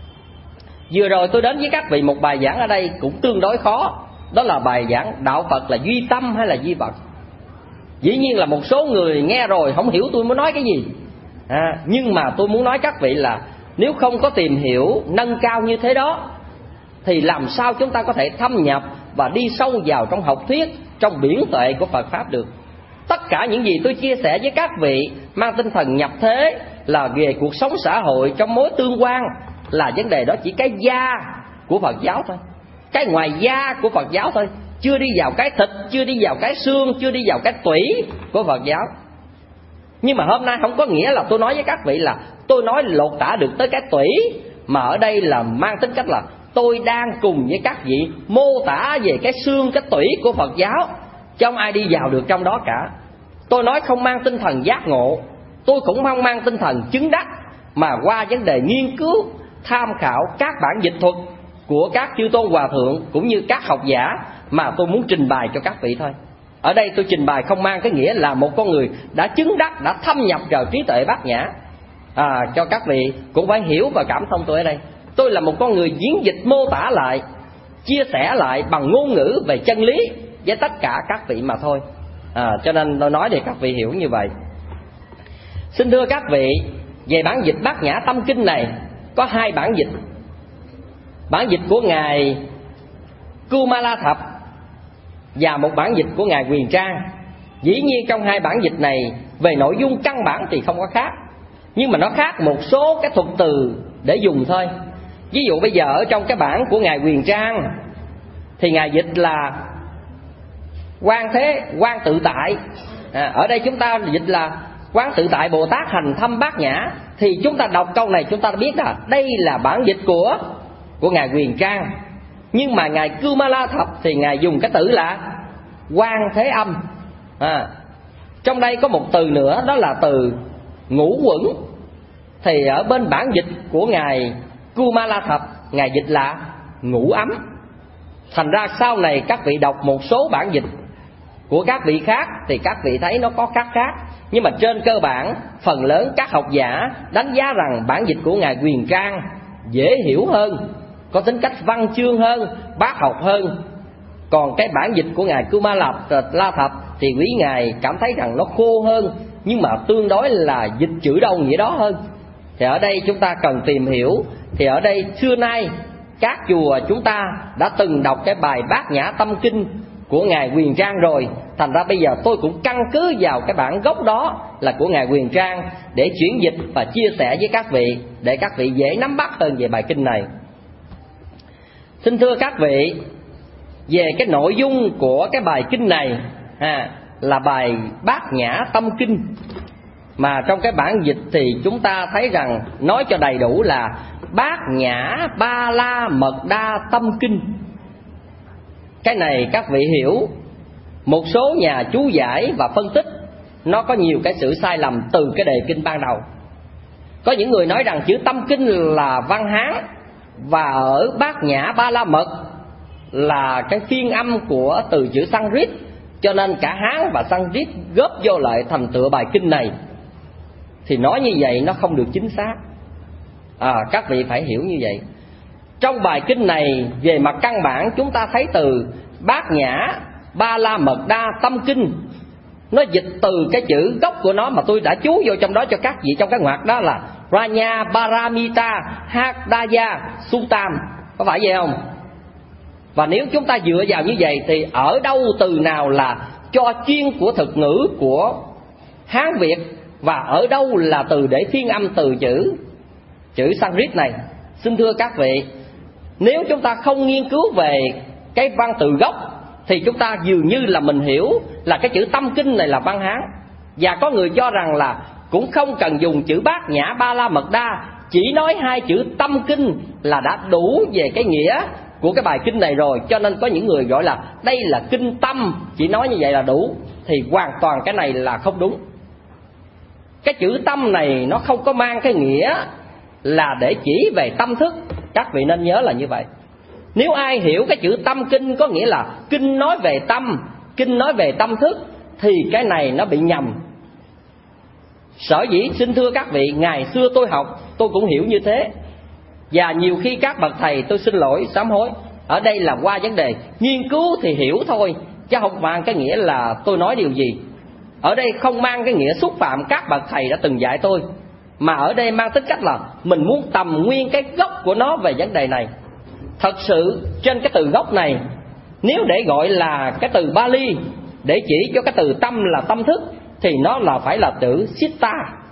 Vừa rồi tôi đến với các vị một bài giảng ở đây cũng tương đối khó. Đó là bài giảng đạo Phật là duy tâm hay là duy vật. Dĩ nhiên là một số người nghe rồi không hiểu tôi muốn nói cái gì. Nhưng mà tôi muốn nói các vị là nếu không có tìm hiểu nâng cao như thế đó thì làm sao chúng ta có thể thâm nhập và đi sâu vào trong học thuyết, trong biển tuệ của Phật Pháp được. Tất cả những gì tôi chia sẻ với các vị mang tinh thần nhập thế là về cuộc sống xã hội trong mối tương quan, là vấn đề đó chỉ cái da của Phật giáo thôi, cái ngoài da của Phật giáo thôi, chưa đi vào cái thịt, chưa đi vào cái xương, chưa đi vào cái tủy của Phật giáo. Nhưng mà hôm nay không có nghĩa là tôi nói với các vị là tôi nói lột tả được tới cái tủy, mà ở đây là mang tính cách là tôi đang cùng với các vị mô tả về cái xương, cái tủy của Phật giáo, chứ không ai đi vào được trong đó cả. Tôi nói không mang tinh thần giác ngộ, tôi cũng không mang tinh thần chứng đắc, mà qua vấn đề nghiên cứu, tham khảo các bản dịch thuật của các chư tôn hòa thượng cũng như các học giả mà tôi muốn trình bày cho các vị thôi. Ở đây tôi trình bày không mang cái nghĩa là một con người đã chứng đắc, đã thâm nhập vào trí tuệ Bát Nhã. Cho các vị cũng phải hiểu và cảm thông tôi ở đây. Tôi là một con người diễn dịch mô tả lại, chia sẻ lại bằng ngôn ngữ về chân lý với tất cả các vị mà thôi. Cho nên tôi nói để các vị hiểu như vậy. Xin thưa các vị, về bản dịch Bát Nhã Tâm Kinh này có hai bản dịch. Bản dịch của Ngài Kumala Thập và một bản dịch của Ngài Huyền Trang. Dĩ nhiên trong hai bản dịch này về nội dung căn bản thì không có khác, nhưng mà nó khác một số cái thuật từ để dùng thôi. Ví dụ bây giờ ở trong cái bản của Ngài Huyền Trang thì Ngài dịch là Quán tự tại. Ở đây chúng ta dịch là Quán tự tại Bồ Tát hành thâm Bát Nhã. Thì chúng ta đọc câu này chúng ta biết là đây là bản dịch của Ngài Huyền Trang. Nhưng mà Ngài Kumala Thập thì Ngài dùng cái từ là Quán Thế Âm. Trong đây có một từ nữa, đó là từ ngũ quẩn. Thì ở bên bản dịch của Ngài Kumala Thập, Ngài dịch là ngũ ấm. Thành ra sau này các vị đọc một số bản dịch của các vị khác thì các vị thấy nó có khác. Nhưng mà trên cơ bản, phần lớn các học giả đánh giá rằng bản dịch của Ngài Huyền Trang dễ hiểu hơn, có tính cách văn chương hơn, bác học hơn. Còn cái bản dịch của Ngài Kumala Thập thì quý Ngài cảm thấy rằng nó khô hơn, nhưng mà tương đối là dịch chữ đâu nghĩa đó hơn. Thì ở đây chúng ta cần tìm hiểu. Thì ở đây xưa nay các chùa chúng ta đã từng đọc cái bài Bát Nhã Tâm Kinh của Ngài Huyền Trang rồi. Thành ra bây giờ tôi cũng căn cứ vào cái bản gốc đó là của Ngài Huyền Trang để chuyển dịch và chia sẻ với các vị, để các vị dễ nắm bắt hơn về bài kinh này. Xin thưa các vị, về cái nội dung của cái bài kinh này là bài Bát Nhã Tâm Kinh. Mà trong cái bản dịch thì chúng ta thấy rằng nói cho đầy đủ là Bát Nhã Ba La Mật Đa Tâm Kinh. Cái này các vị hiểu, một số nhà chú giải và phân tích nó có nhiều cái sự sai lầm từ cái đề kinh ban đầu. Có những người nói rằng chữ Tâm Kinh là văn Hán, và ở Bát Nhã Ba La Mật là cái phiên âm của từ chữ Sanskrit, cho nên cả Hán và Sanskrit góp vô lại thành tựa bài kinh này. Thì nói như vậy nó không được chính xác. Các vị phải hiểu như vậy. Trong bài kinh này về mặt căn bản chúng ta thấy từ Bát Nhã Ba La Mật Đa Tâm Kinh nó dịch từ cái chữ gốc của nó mà tôi đã chú vô trong đó cho các vị trong cái ngoặc đó là Ranya Paramita Hardaya Sutam, có phải vậy không? Và nếu chúng ta dựa vào như vậy thì ở đâu từ nào là cho chuyên của thực ngữ của Hán Việt, và ở đâu là từ để phiên âm từ chữ Sanskrit này? Xin thưa các vị, nếu chúng ta không nghiên cứu về cái văn từ gốc thì chúng ta dường như là mình hiểu là cái chữ tâm kinh này là văn Hán. Và có người cho rằng là cũng không cần dùng chữ Bát Nhã Ba La Mật Đa, chỉ nói hai chữ tâm kinh là đã đủ về cái nghĩa của cái bài kinh này rồi. Cho nên có những người gọi là đây là kinh tâm, chỉ nói như vậy là đủ. Thì hoàn toàn cái này là không đúng. Cái chữ tâm này nó không có mang cái nghĩa là để chỉ về tâm thức. Các vị nên nhớ là như vậy. Nếu ai hiểu cái chữ tâm kinh có nghĩa là kinh nói về tâm, kinh nói về tâm thức, thì cái này nó bị nhầm. Sở dĩ xin thưa các vị, ngày xưa tôi học tôi cũng hiểu như thế. Và nhiều khi các bậc thầy, tôi xin lỗi sám hối, ở đây là qua vấn đề nghiên cứu thì hiểu thôi, chứ không mang cái nghĩa là tôi nói điều gì. Ở đây không mang cái nghĩa xúc phạm các bậc thầy đã từng dạy tôi, mà ở đây mang tính cách là mình muốn tầm nguyên cái gốc của nó về vấn đề này. Thật sự trên cái từ gốc này, nếu để gọi là cái từ Bali để chỉ cho cái từ tâm là tâm thức, thì nó là phải là chữ Sitta.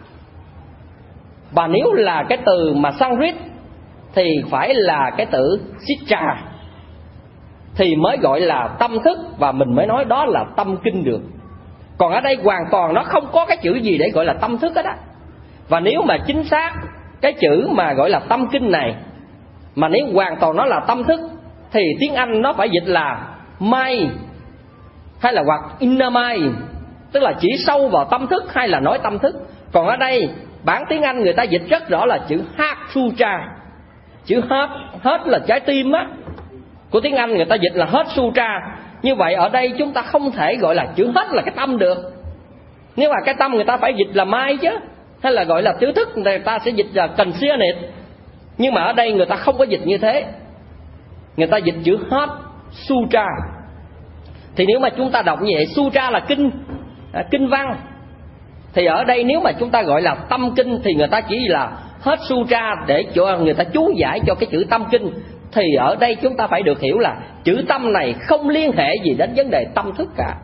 Và nếu là cái từ mà Sanskrit thì phải là cái từ Sitra, thì mới gọi là tâm thức, và mình mới nói đó là tâm kinh được. Còn ở đây hoàn toàn nó không có cái chữ gì để gọi là tâm thức hết á. Và nếu mà chính xác cái chữ mà gọi là tâm kinh này, mà nếu hoàn toàn nó là tâm thức, thì tiếng Anh nó phải dịch là mind, hay là hoặc inner mind, tức là chỉ sâu vào tâm thức hay là nói tâm thức. Còn ở đây bản tiếng Anh người ta dịch rất rõ là chữ Heart Sutra. Chữ heart là trái tim á, của tiếng Anh người ta dịch là Heart Sutra. Như vậy ở đây chúng ta không thể gọi là chữ hết là cái tâm được. Nếu mà cái tâm người ta phải dịch là mind chứ, hay là gọi là tứ thức người ta sẽ dịch là consciousness. Nhưng mà ở đây người ta không có dịch như thế, người ta dịch chữ Heart Sutra. Thì nếu mà chúng ta đọc như vậy, Sutra là kinh văn, thì ở đây nếu mà chúng ta gọi là tâm kinh thì người ta chỉ là Heart Sutra để cho người ta chú giải cho cái chữ tâm kinh. Thì ở đây chúng ta phải được hiểu là chữ tâm này không liên hệ gì đến vấn đề tâm thức cả.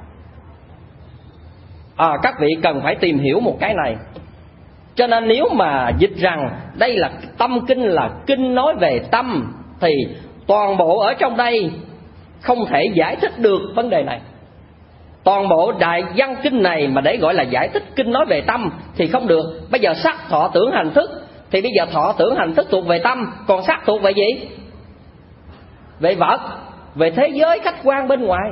Các vị cần phải tìm hiểu một cái này. Cho nên nếu mà dịch rằng đây là tâm kinh là kinh nói về tâm, thì toàn bộ ở trong đây không thể giải thích được vấn đề này. Toàn bộ đại văn kinh này mà để gọi là giải thích kinh nói về tâm thì không được. Bây giờ sắc thọ tưởng hành thức, thì bây giờ thọ tưởng hành thức thuộc về tâm, còn sắc thuộc về gì? Về vật, về thế giới khách quan bên ngoài.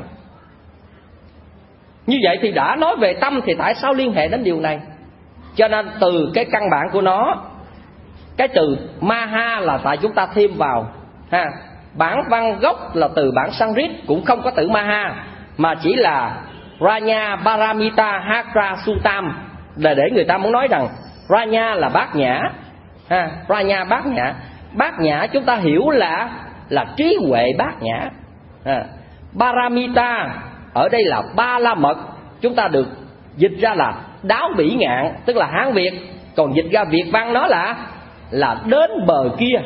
Như vậy thì đã nói về tâm thì tại sao liên hệ đến điều này? Cho nên từ cái căn bản của nó, cái từ Maha là tại chúng ta thêm vào ha. Bản văn gốc là từ bản Sanskrit cũng không có từ Maha, mà chỉ là Ranya Paramita Hakra Sutam, là để người ta muốn nói rằng Ranya là bát nhã ha. Ranya bát nhã. Bát nhã chúng ta hiểu là trí huệ bát nhã ha. Paramita ở đây là ba la mật, chúng ta được dịch ra là đáo bỉ ngạn, tức là Hán Việt. Còn dịch ra Việt văn nó là đến bờ kia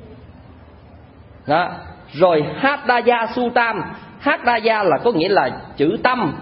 đó. Rồi Hadaya Sutam, Hadaya là có nghĩa là chữ tâm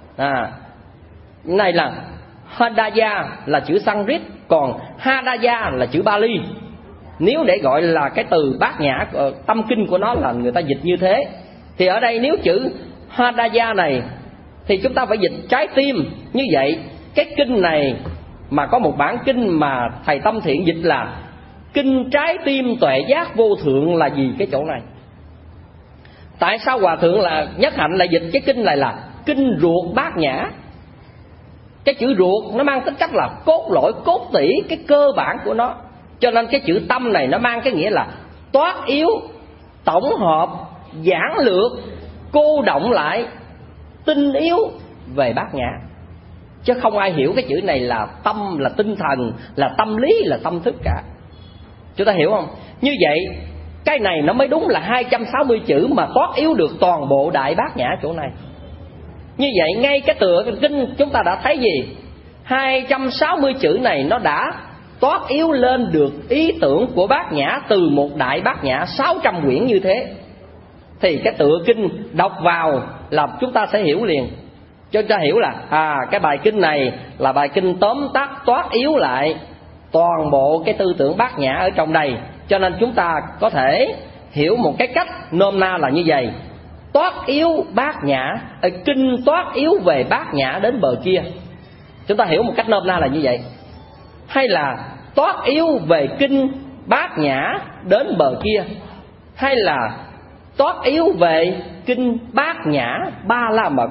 này là Hadaya là chữ Sanskrit, còn Hadaya là chữ Bali. Nếu để gọi là cái từ bát nhã tâm kinh của nó là người ta dịch như thế. Thì ở đây nếu chữ Hadaya này thì chúng ta phải dịch trái tim. Như vậy cái kinh này mà có một bản kinh mà thầy Tâm Thiện dịch là kinh trái tim tuệ giác vô thượng là gì cái chỗ này? Tại sao Hòa Thượng là Nhất Hạnh lại dịch cái kinh này là kinh ruột bát nhã? Cái chữ ruột nó mang tính cách là cốt lõi, cốt tủy, cái cơ bản của nó. Cho nên cái chữ tâm này nó mang cái nghĩa là toát yếu, tổng hợp, giản lược, cô động lại, tinh yếu về bát nhã. Chứ không ai hiểu cái chữ này là tâm, là tinh thần, là tâm lý, là tâm thức cả. Chúng ta hiểu không? Như vậy cái này nó mới đúng là 260 chữ mà toát yếu được toàn bộ đại bát nhã chỗ này. Như vậy ngay cái tựa kinh chúng ta đã thấy gì? 260 chữ này nó đã toát yếu lên được ý tưởng của Bát Nhã từ một đại Bát Nhã 600 quyển như thế. Thì cái tựa kinh đọc vào là chúng ta sẽ hiểu liền. Cho chúng ta hiểu là cái bài kinh này là bài kinh tóm tắt toát yếu lại toàn bộ cái tư tưởng Bát Nhã ở trong đây. Cho nên chúng ta có thể hiểu một cái cách nôm na là như vậy: toát yếu Bát Nhã, kinh toát yếu về Bát Nhã đến bờ kia. Chúng ta hiểu một cách nôm na là như vậy. Hay là toát yếu về kinh Bát Nhã đến bờ kia, hay là toát yếu về kinh Bát Nhã Ba La Mật.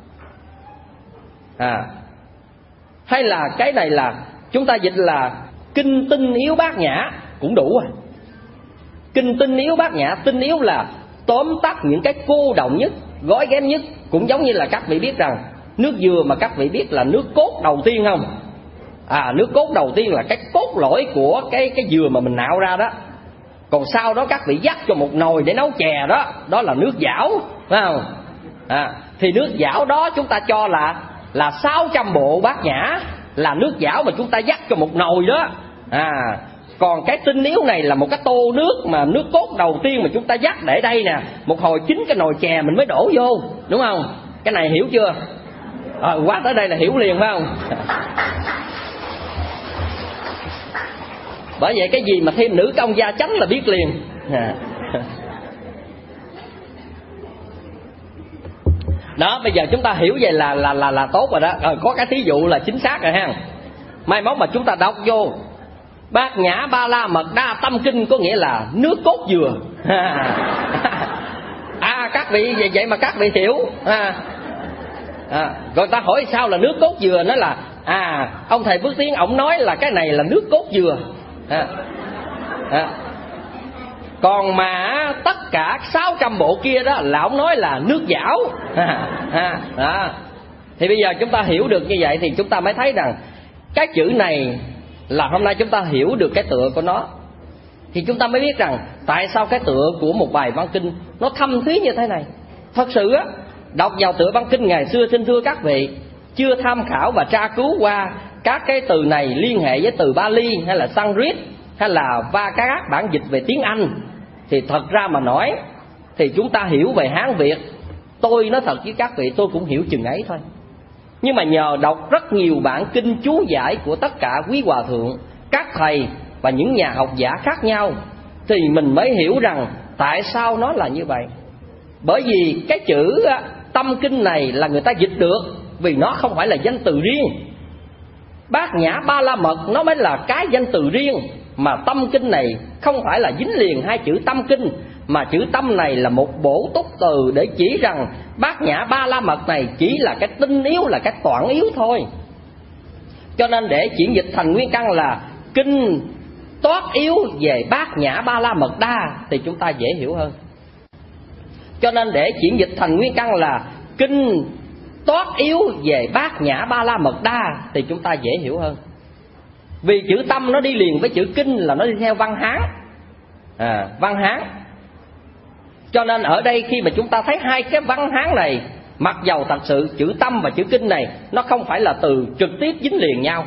Hay là cái này là chúng ta dịch là kinh tinh yếu Bát Nhã cũng đủ rồi. Kinh tinh yếu Bát Nhã, tinh yếu là tóm tắt những cái cô động nhất, gói ghém nhất. Cũng giống như là các vị biết rằng nước dừa mà các vị biết là nước cốt đầu tiên không? Nước cốt đầu tiên là cái cốt lõi của cái dừa mà mình nạo ra đó. Còn sau đó các vị dắt cho một nồi để nấu chè đó, đó là nước dảo, phải không? Thì nước dảo đó chúng ta cho là 600 bộ Bát Nhã là nước dảo mà chúng ta dắt cho một nồi đó. Còn cái tinh yếu này là một cái tô nước mà nước cốt đầu tiên mà chúng ta dắt để đây nè. Một hồi chính cái nồi chè mình mới đổ vô, đúng không? Cái này hiểu chưa? Quá tới đây là hiểu liền, phải không? Bởi vậy cái gì mà thêm nữ công gia chánh là biết liền. Đó, bây giờ chúng ta hiểu vậy là tốt rồi đó. Có cái thí dụ là chính xác rồi ha. Mai mốt mà chúng ta đọc vô Bát Nhã Ba La Mật Đa Tâm Kinh có nghĩa là nước cốt dừa. Các vị vậy mà các vị hiểu. Rồi ta hỏi sao là nước cốt dừa, nó là ông thầy Phước Tiến ổng nói là cái này là nước cốt dừa. Còn mà tất cả 600 bộ kia đó là ông nói là nước dảo. Thì bây giờ chúng ta hiểu được như vậy thì chúng ta mới thấy rằng cái chữ này là hôm nay chúng ta hiểu được cái tựa của nó. Thì chúng ta mới biết rằng tại sao cái tựa của một bài văn kinh nó thâm thúy như thế này. Thật sự á, đọc vào tựa văn kinh ngày xưa, xin thưa các vị, chưa tham khảo và tra cứu qua các cái từ này liên hệ với từ Bali hay là Sanskrit hay là các bản dịch về tiếng Anh, thì thật ra mà nói thì chúng ta hiểu về Hán Việt, tôi nói thật với các vị, tôi cũng hiểu chừng ấy thôi. Nhưng mà nhờ đọc rất nhiều bản kinh chú giải của tất cả quý hòa thượng, các thầy và những nhà học giả khác nhau, thì mình mới hiểu rằng tại sao nó là như vậy. Bởi vì cái chữ tâm kinh này là người ta dịch được, vì nó không phải là danh từ riêng. Bát Nhã Ba La Mật nó mới là cái danh từ riêng, mà tâm kinh này không phải là dính liền hai chữ tâm kinh, mà chữ tâm này là một bổ túc từ để chỉ rằng Bát Nhã Ba La Mật này chỉ là cái tinh yếu, là cái toản yếu thôi. Cho nên để chuyển dịch thành nguyên căn là kinh toát yếu về Bát Nhã Ba La Mật Đa thì chúng ta dễ hiểu hơn. Cho nên để chuyển dịch thành nguyên căn là kinh toát yếu về Bát Nhã Ba La Mật Đa thì chúng ta dễ hiểu hơn. Vì chữ tâm nó đi liền với chữ kinh là nó đi theo văn Hán. Văn Hán. Cho nên ở đây khi mà chúng ta thấy hai cái văn Hán này, mặc dầu thật sự chữ tâm và chữ kinh này nó không phải là từ trực tiếp dính liền nhau,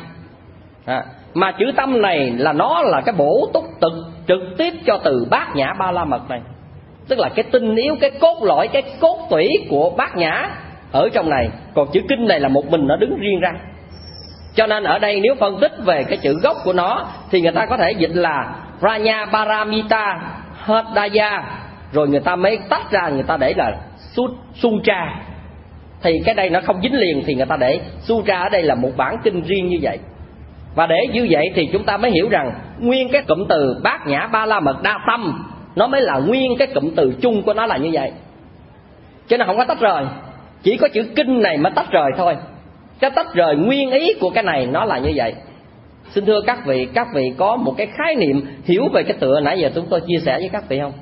mà chữ tâm này là nó là cái bổ túc trực tiếp cho từ Bát Nhã Ba La Mật này. Tức là cái tinh yếu, cái cốt lõi, cái cốt tủy của Bát Nhã ở trong này. Còn chữ kinh này là một mình nó đứng riêng ra. Cho nên ở đây nếu phân tích về cái chữ gốc của nó thì người ta có thể dịch là Ranya Paramita Hridaya, rồi người ta mới tách ra, người ta để là Sutra. Thì cái đây nó không dính liền thì người ta để Sutra ở đây là một bản kinh riêng như vậy. Và để như vậy thì chúng ta mới hiểu rằng nguyên cái cụm từ Bát Nhã Ba La Mật Đa Tâm nó mới là nguyên cái cụm từ chung của nó là như vậy. Cho nên không có tách rời. Chỉ có chữ kinh này mới tách rời thôi. Cái tách rời nguyên ý của cái này nó là như vậy. Xin thưa các vị có một cái khái niệm hiểu về cái tựa nãy giờ chúng tôi chia sẻ với các vị không?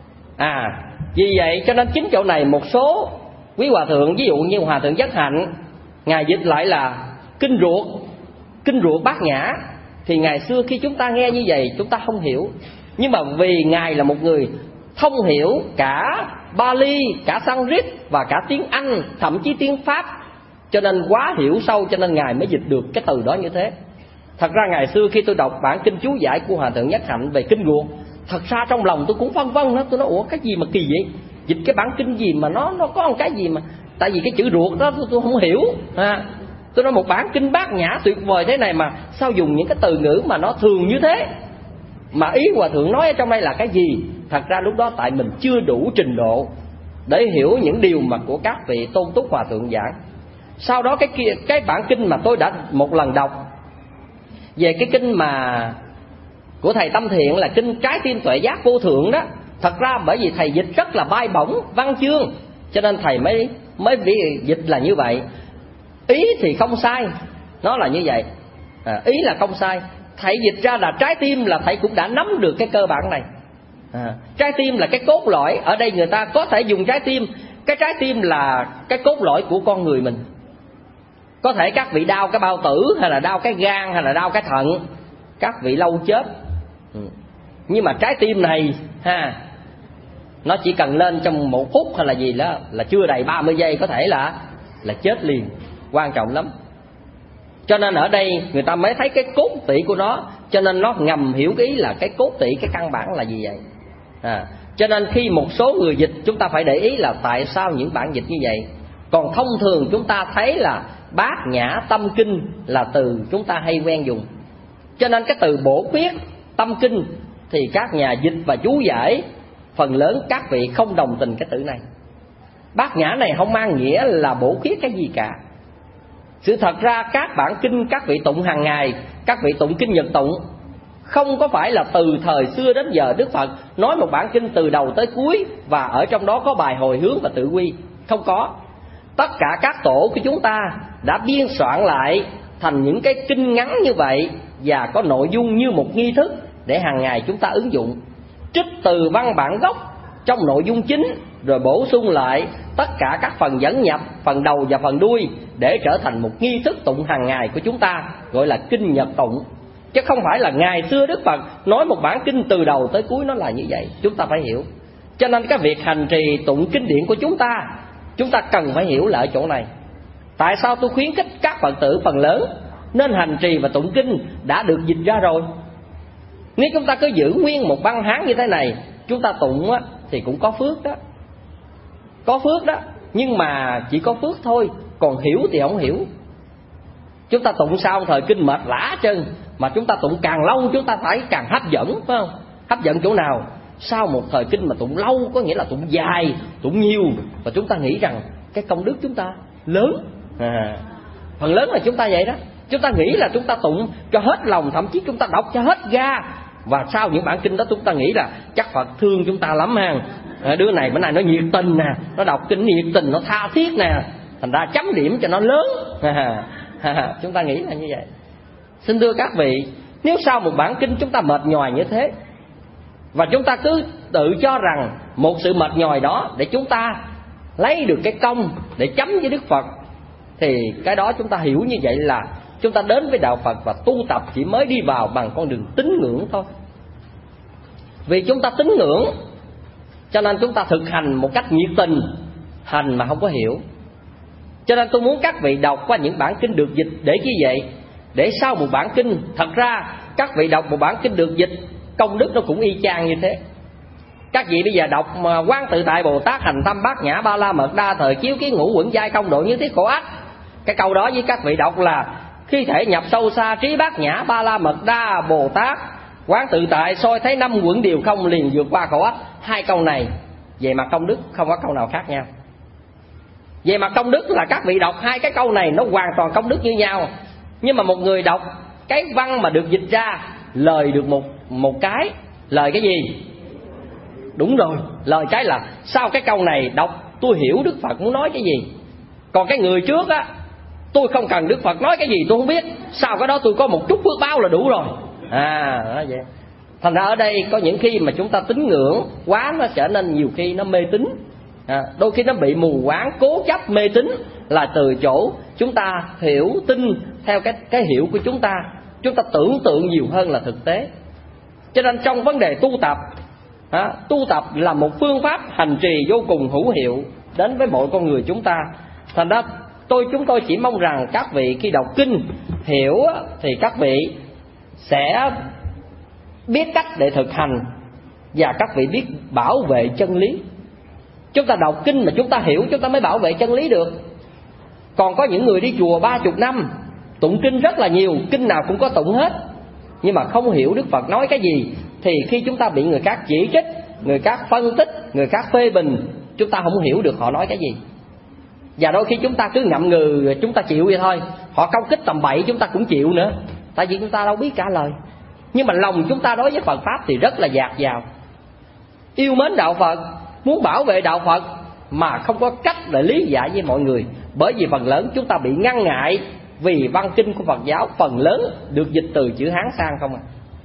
Vì vậy cho nên chính chỗ này một số quý hòa thượng, ví dụ như Hòa thượng Giác Hạnh, ngài dịch lại là kinh ruột Bát Nhã. Thì ngày xưa khi chúng ta nghe như vậy chúng ta không hiểu. Nhưng mà vì ngài là một người thông hiểu cả Bali, cả Sanskrit và cả tiếng Anh, thậm chí tiếng Pháp. Cho nên quá hiểu sâu, cho nên Ngài mới dịch được cái từ đó như thế. Thật ra ngày xưa khi tôi đọc bản kinh chú giải của Hòa Thượng Nhất Hạnh về kinh ruột, thật ra trong lòng tôi cũng phân vân đó. Tôi nói ủa cái gì mà kỳ vậy, dịch cái bản kinh gì mà nó có một cái gì mà, tại vì cái chữ ruột đó tôi không hiểu. Tôi nói một bản kinh bát nhã tuyệt vời thế này mà sao dùng những cái từ ngữ mà nó thường như thế, mà ý Hòa Thượng nói ở trong đây là cái gì? Thật ra lúc đó tại mình chưa đủ trình độ để hiểu những điều mà của các vị Tôn Túc Hòa Thượng giảng. Sau đó cái bản kinh mà tôi đã một lần đọc về cái kinh mà của thầy Tâm Thiện là kinh Trái Tim Tuệ Giác Vô Thượng đó, thật ra bởi vì thầy dịch rất là bay bổng văn chương, cho nên thầy mới bị dịch là như vậy. Ý thì không sai, nó là như vậy, ý là không sai. Thầy dịch ra là trái tim là thầy cũng đã nắm được cái cơ bản này. Trái tim là cái cốt lõi. Ở đây người ta có thể dùng trái tim. Cái trái tim là cái cốt lõi của con người mình. Có thể các vị đau cái bao tử, hay là đau cái gan, hay là đau cái thận, các vị lâu chết. Nhưng mà trái tim này nó chỉ cần lên trong 1 phút hay là gì đó, là chưa đầy 30 giây có thể là chết liền. Quan trọng lắm. Cho nên ở đây người ta mới thấy cái cốt tủy của nó, cho nên nó ngầm hiểu cái ý là cái cốt tủy, cái căn bản là gì vậy. Cho nên khi một số người dịch, chúng ta phải để ý là tại sao những bản dịch như vậy. Còn thông thường chúng ta thấy là Bát Nhã Tâm Kinh là từ chúng ta hay quen dùng. Cho nên cái từ Bổ Khuyết Tâm Kinh thì các nhà dịch và chú giải phần lớn các vị không đồng tình cái từ này. Bát Nhã này không mang nghĩa là bổ khuyết cái gì cả. Sự thật ra các bản kinh các vị tụng hàng ngày, các vị tụng kinh Nhật tụng, không có phải là từ thời xưa đến giờ Đức Phật nói một bản kinh từ đầu tới cuối và ở trong đó có bài hồi hướng và tự quy. Không có. Tất cả các tổ của chúng ta đã biên soạn lại thành những cái kinh ngắn như vậy, và có nội dung như một nghi thức để hàng ngày chúng ta ứng dụng. Trích từ văn bản gốc trong nội dung chính, rồi bổ sung lại tất cả các phần dẫn nhập, phần đầu và phần đuôi, để trở thành một nghi thức tụng hàng ngày của chúng ta, gọi là kinh Nhật tụng. Chứ không phải là ngày xưa Đức Phật nói một bản kinh từ đầu tới cuối nó là như vậy. Chúng ta phải hiểu. Cho nên cái việc hành trì tụng kinh điển của chúng ta cần phải hiểu là ở chỗ này. Tại sao tôi khuyến khích các Phật tử phần lớn nên hành trì và tụng kinh đã được dịch ra rồi. Nếu chúng ta cứ giữ nguyên một băng hán như thế này, chúng ta tụng á, thì cũng có phước đó. Có phước đó, nhưng mà chỉ có phước thôi, còn hiểu thì không hiểu. Chúng ta tụng sau thời kinh mệt lả chân, mà chúng ta tụng càng lâu chúng ta phải càng hấp dẫn, phải không? Hấp dẫn chỗ nào? Sau một thời kinh mà tụng lâu có nghĩa là tụng dài, tụng nhiều, và chúng ta nghĩ rằng cái công đức chúng ta lớn. Phần lớn là chúng ta vậy đó. Chúng ta nghĩ là chúng ta tụng cho hết lòng, thậm chí chúng ta đọc cho hết ga. Và sau những bản kinh đó chúng ta nghĩ là chắc Phật thương chúng ta lắm ha. Đứa này bữa nay nó nhiệt tình nè, nó đọc kinh nhiệt tình, nó tha thiết nè, thành ra chấm điểm cho nó lớn. Chúng ta nghĩ là như vậy. Xin thưa các vị, nếu sau một bản kinh chúng ta mệt nhòi như thế, và chúng ta cứ tự cho rằng một sự mệt nhòi đó để chúng ta lấy được cái công để chấm với Đức Phật, thì cái đó chúng ta hiểu như vậy là chúng ta đến với đạo Phật và tu tập chỉ mới đi vào bằng con đường tín ngưỡng thôi. Vì chúng ta tín ngưỡng cho nên chúng ta thực hành một cách nhiệt tình, hành mà không có hiểu. Cho nên tôi muốn các vị đọc qua những bản kinh được dịch để như vậy, để sau một bản kinh, thật ra các vị đọc một bản kinh được dịch, công đức nó cũng y chang như thế. Các vị bây giờ đọc Quán Tự Tại Bồ Tát hành tâm Bát Nhã Ba La Mật Đa thời chiếu kiến ngũ uẩn giai công độ như thiết khổ ách. Cái câu đó với các vị đọc là khi thể nhập sâu xa trí Bát Nhã Ba La Mật Đa Bồ Tát Quán Tự Tại soi thấy 5 uẩn đều không, liền vượt qua khổ ách. Hai câu này về mặt công đức không có câu nào khác nhau. Về mặt công đức là các vị đọc hai cái câu này nó hoàn toàn công đức như nhau. Nhưng mà một người đọc cái văn mà được dịch ra, lời được một cái. Lời cái gì? Đúng rồi, lời cái là sau cái câu này đọc tôi hiểu Đức Phật muốn nói cái gì. Còn cái người trước á, tôi không cần Đức Phật nói cái gì tôi không biết, sau cái đó tôi có một chút phước báo là đủ rồi. Đó vậy. Thành ra ở đây có những khi mà chúng ta tín ngưỡng quá, nó trở nên nhiều khi nó mê tín. Đôi khi nó bị mù quáng, cố chấp mê tín là từ chỗ chúng ta hiểu tin theo cái hiểu của chúng ta tưởng tượng nhiều hơn là thực tế. Cho nên trong vấn đề tu tập, Tu tập là một phương pháp hành trì vô cùng hữu hiệu đến với mọi con người chúng ta. Thành ra chúng tôi chỉ mong rằng các vị khi đọc kinh hiểu thì các vị sẽ biết cách để thực hành, và các vị biết bảo vệ chân lý. Chúng ta đọc kinh mà chúng ta hiểu, chúng ta mới bảo vệ chân lý được. Còn có những người đi chùa 30 năm, tụng kinh rất là nhiều, kinh nào cũng có tụng hết, nhưng mà không hiểu Đức Phật nói cái gì, thì khi chúng ta bị người khác chỉ trích, người khác phân tích, người khác phê bình, chúng ta không hiểu được họ nói cái gì. Và đôi khi chúng ta cứ ngậm ngừ, chúng ta chịu vậy thôi. Họ công kích tầm bậy chúng ta cũng chịu nữa, tại vì chúng ta đâu biết trả lời. Nhưng mà lòng chúng ta đối với Phật Pháp thì rất là dạt dào, yêu mến đạo Phật, muốn bảo vệ đạo Phật, mà không có cách để lý giải với mọi người. Bởi vì phần lớn chúng ta bị ngăn ngại, vì văn kinh của Phật giáo phần lớn được dịch từ chữ Hán sang không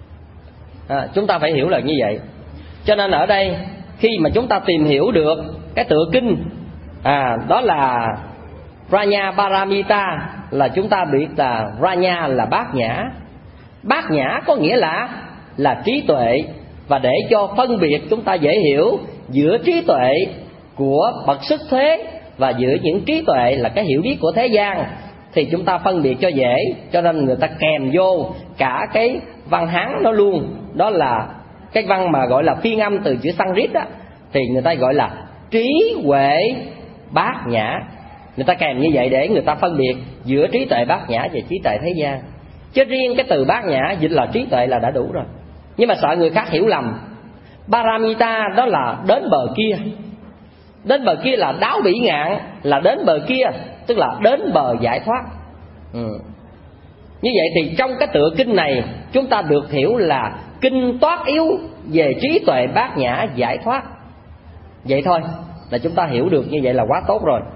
chúng ta phải hiểu là như vậy. Cho nên ở đây khi mà chúng ta tìm hiểu được cái tựa kinh đó là Ranya Paramita, là chúng ta biết là Ranya là bát nhã. Bát nhã có nghĩa là trí tuệ. Và để cho phân biệt chúng ta dễ hiểu giữa trí tuệ của bậc xuất thế và giữa những trí tuệ là cái hiểu biết của thế gian, thì chúng ta phân biệt cho dễ. Cho nên người ta kèm vô cả cái văn Hán đó luôn. Đó là cái văn mà gọi là phiên âm từ chữ Sanskrit đó, thì người ta gọi là trí huệ bát nhã. Người ta kèm như vậy để người ta phân biệt giữa trí tuệ bát nhã và trí tuệ thế gian. Chứ riêng cái từ bát nhã dịch là trí tuệ là đã đủ rồi. Nhưng mà sợ người khác hiểu lầm. Paramita đó là đến bờ kia. Đến bờ kia là đáo bỉ ngạn, là đến bờ kia, tức là đến bờ giải thoát. Như vậy thì trong cái tựa kinh này chúng ta được hiểu là kinh toát yếu về trí tuệ bát nhã giải thoát. Vậy thôi là chúng ta hiểu được như vậy là quá tốt rồi.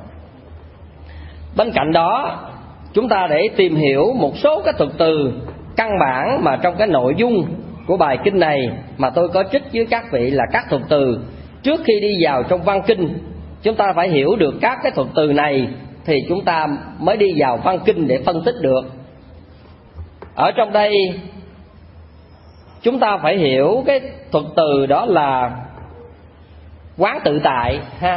Bên cạnh đó, chúng ta để tìm hiểu một số cái thuật từ căn bản mà trong cái nội dung của bài kinh này mà tôi có trích với các vị là các thuật từ. Trước khi đi vào trong văn kinh, chúng ta phải hiểu được các cái thuật từ này thì chúng ta mới đi vào văn kinh để phân tích được. Ở trong đây chúng ta phải hiểu cái thuật từ đó là quán tự tại ha.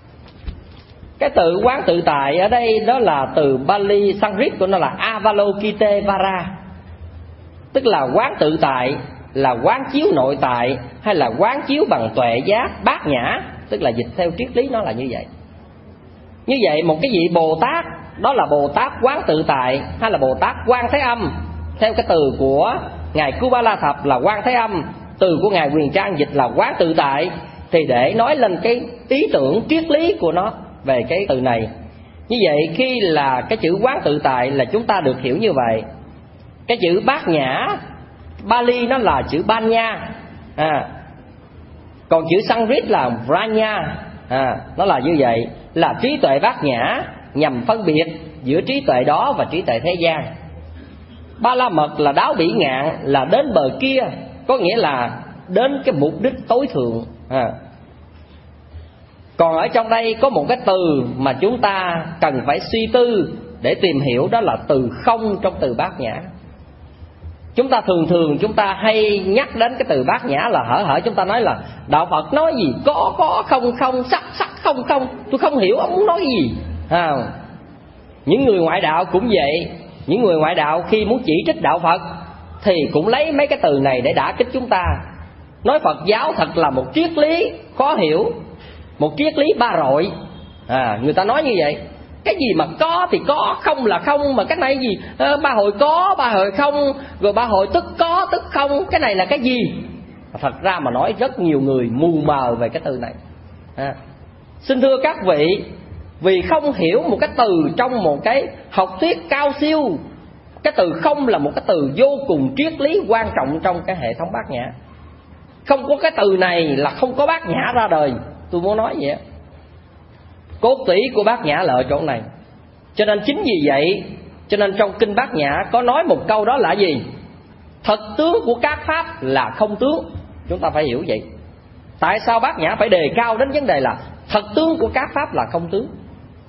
Cái từ quán tự tại ở đây đó là từ Pali Sanskrit của nó là Avalokitevara, tức là quán tự tại, là quán chiếu nội tại, hay là quán chiếu bằng tuệ giác bát nhã, tức là dịch theo triết lý nó là như vậy. Như vậy một cái vị Bồ Tát đó là Bồ Tát quán tự tại, hay là Bồ Tát Quan Thế Âm. Theo cái từ của ngài Kubala Thập là Quan Thế Âm, từ của ngài Quyền Trang dịch là quán tự tại, thì để nói lên cái ý tưởng triết lý của nó về cái từ này. Như vậy khi là cái chữ quán tự tại là chúng ta được hiểu như vậy. Cái chữ bát nhã Bali nó là chữ Banya, còn chữ Sanskrit là Vranya, nó là như vậy, là trí tuệ bát nhã, nhằm phân biệt giữa trí tuệ đó và trí tuệ thế gian. Ba la mật là đáo bỉ ngạn, là đến bờ kia, có nghĩa là đến cái mục đích tối thượng. Còn ở trong đây có một cái từ mà chúng ta cần phải suy tư để tìm hiểu, đó là từ không trong từ bát nhã. Chúng ta thường chúng ta hay nhắc đến cái từ bát nhã là hở chúng ta nói là đạo Phật nói gì có không không, sắc không không, tôi không hiểu ông muốn nói gì. Những người ngoại đạo cũng vậy. Những người ngoại đạo khi muốn chỉ trích đạo Phật thì cũng lấy mấy cái từ này để đả kích chúng ta. Nói Phật giáo thật là một triết lý khó hiểu, một triết lý ba rọi. Người ta nói như vậy. Cái gì mà có thì có, không là không, mà cái này gì ba hồi có, ba hồi không, rồi ba hồi tức có tức không, cái này là cái gì? Thật ra mà nói rất nhiều người mù mờ về cái từ này. Xin thưa các vị, vì không hiểu một cái từ trong một cái học thuyết cao siêu, cái từ không là một cái từ vô cùng triết lý quan trọng trong cái hệ thống bát nhã. Không có cái từ này là không có bát nhã ra đời. Tôi muốn nói vậy. Cốt tủy của bát nhã là ở chỗ này. Cho nên chính vì vậy, cho nên trong kinh bát nhã có nói một câu đó là gì? Thật tướng của các pháp là không tướng. Chúng ta phải hiểu vậy. Tại sao bát nhã phải đề cao đến vấn đề là thật tướng của các pháp là không tướng?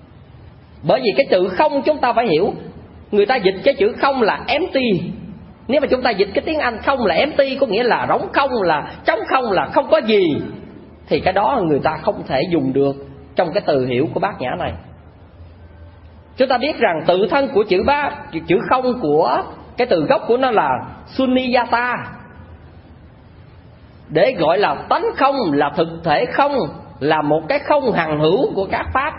Bởi vì cái chữ không chúng ta phải hiểu. Người ta dịch cái chữ không là empty, Nếu mà chúng ta dịch cái tiếng Anh không là empty, có nghĩa là rỗng không, là trống không, là không có gì, thì cái đó người ta không thể dùng được trong cái từ hiểu của Bát Nhã này. Chúng ta biết rằng tự thân của chữ không của cái từ gốc của nó là Sunyata, để gọi là tánh không, là thực thể không, là một cái không hằng hữu của các pháp.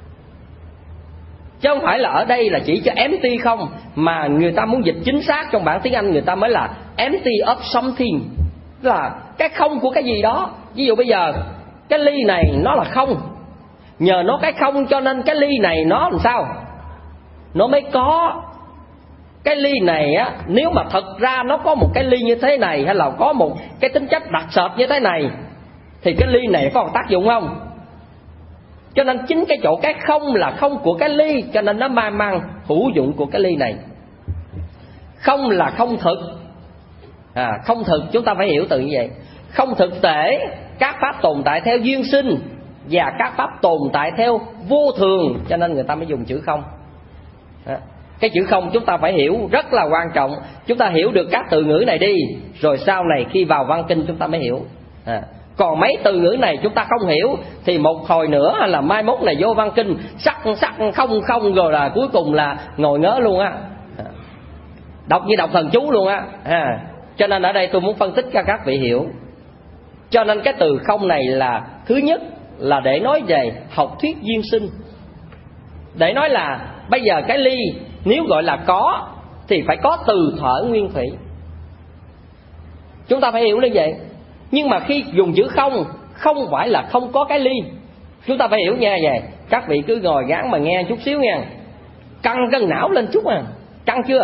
Chứ không phải là ở đây là chỉ cho empty không, mà người ta muốn dịch chính xác trong bản tiếng Anh người ta mới là empty of something, là cái không của cái gì đó. Ví dụ bây giờ cái ly này nó là không, nhờ nó cái không cho nên cái ly này nó làm sao nó mới có. Cái ly này á, nếu mà thật ra nó có một cái ly như thế này, hay là có một cái tính chất đặc sệt như thế này, thì cái ly này có tác dụng không? Cho nên chính cái chỗ cái không là không của cái ly, cho nên nó mang hữu dụng của cái ly này. Không là không thực. Không thực chúng ta phải hiểu từ như vậy. Không thực tế, các pháp tồn tại theo duyên sinh, và các pháp tồn tại theo vô thường, cho nên người ta mới dùng chữ không. Cái chữ không chúng ta phải hiểu rất là quan trọng. Chúng ta hiểu được các từ ngữ này đi, rồi sau này khi vào văn kinh chúng ta mới hiểu. Còn mấy từ ngữ này chúng ta không hiểu thì một hồi nữa hay là mai mốt này vô văn kinh sắc không không, rồi là cuối cùng là ngồi ngớ luôn á, đọc như đọc thần chú luôn á. Cho nên ở đây tôi muốn phân tích cho các vị hiểu. Cho nên cái từ không này là thứ nhất là để nói về học thuyết duyên sinh, để nói là bây giờ cái ly nếu gọi là có thì phải có từ thở nguyên thủy, chúng ta phải hiểu như vậy. Nhưng mà khi dùng chữ không, không phải là không có cái ly, chúng ta phải hiểu nha. Vậy các vị cứ ngồi gắng mà nghe chút xíu nha, căng cân não lên chút căng chưa?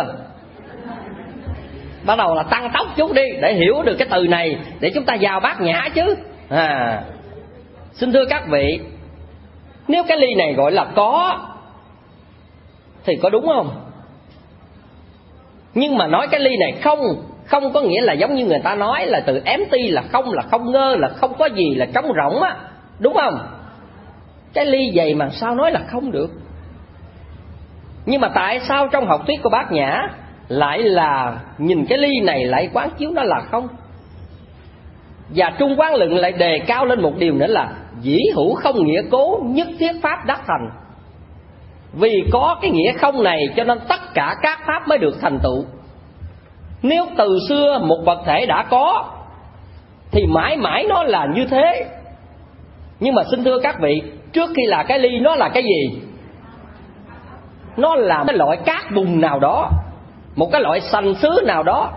Bắt đầu là tăng tốc chút đi để hiểu được cái từ này, để chúng ta vào Bát Nhã chứ. Xin thưa các vị, nếu cái ly này gọi là có thì có đúng không? Nhưng mà nói cái ly này không, không có nghĩa là giống như người ta nói là từ empty là không ngơ, là không có gì, là trống rỗng á, đúng không? Cái ly vậy mà sao nói là không được? Nhưng mà tại sao trong học thuyết của Bát Nhã lại là nhìn cái ly này lại quán chiếu nó là không? Và Trung Quán Luận lại đề cao lên một điều nữa là dĩ hữu không nghĩa cố, nhất thiết pháp đắc thành. Vì có cái nghĩa không này cho nên tất cả các pháp mới được thành tựu. Nếu từ xưa một vật thể đã có thì mãi mãi nó là như thế. Nhưng mà xin thưa các vị, trước khi là cái ly nó là cái gì? Nó là một loại cát bùn nào đó, một cái loại sành sứ nào đó.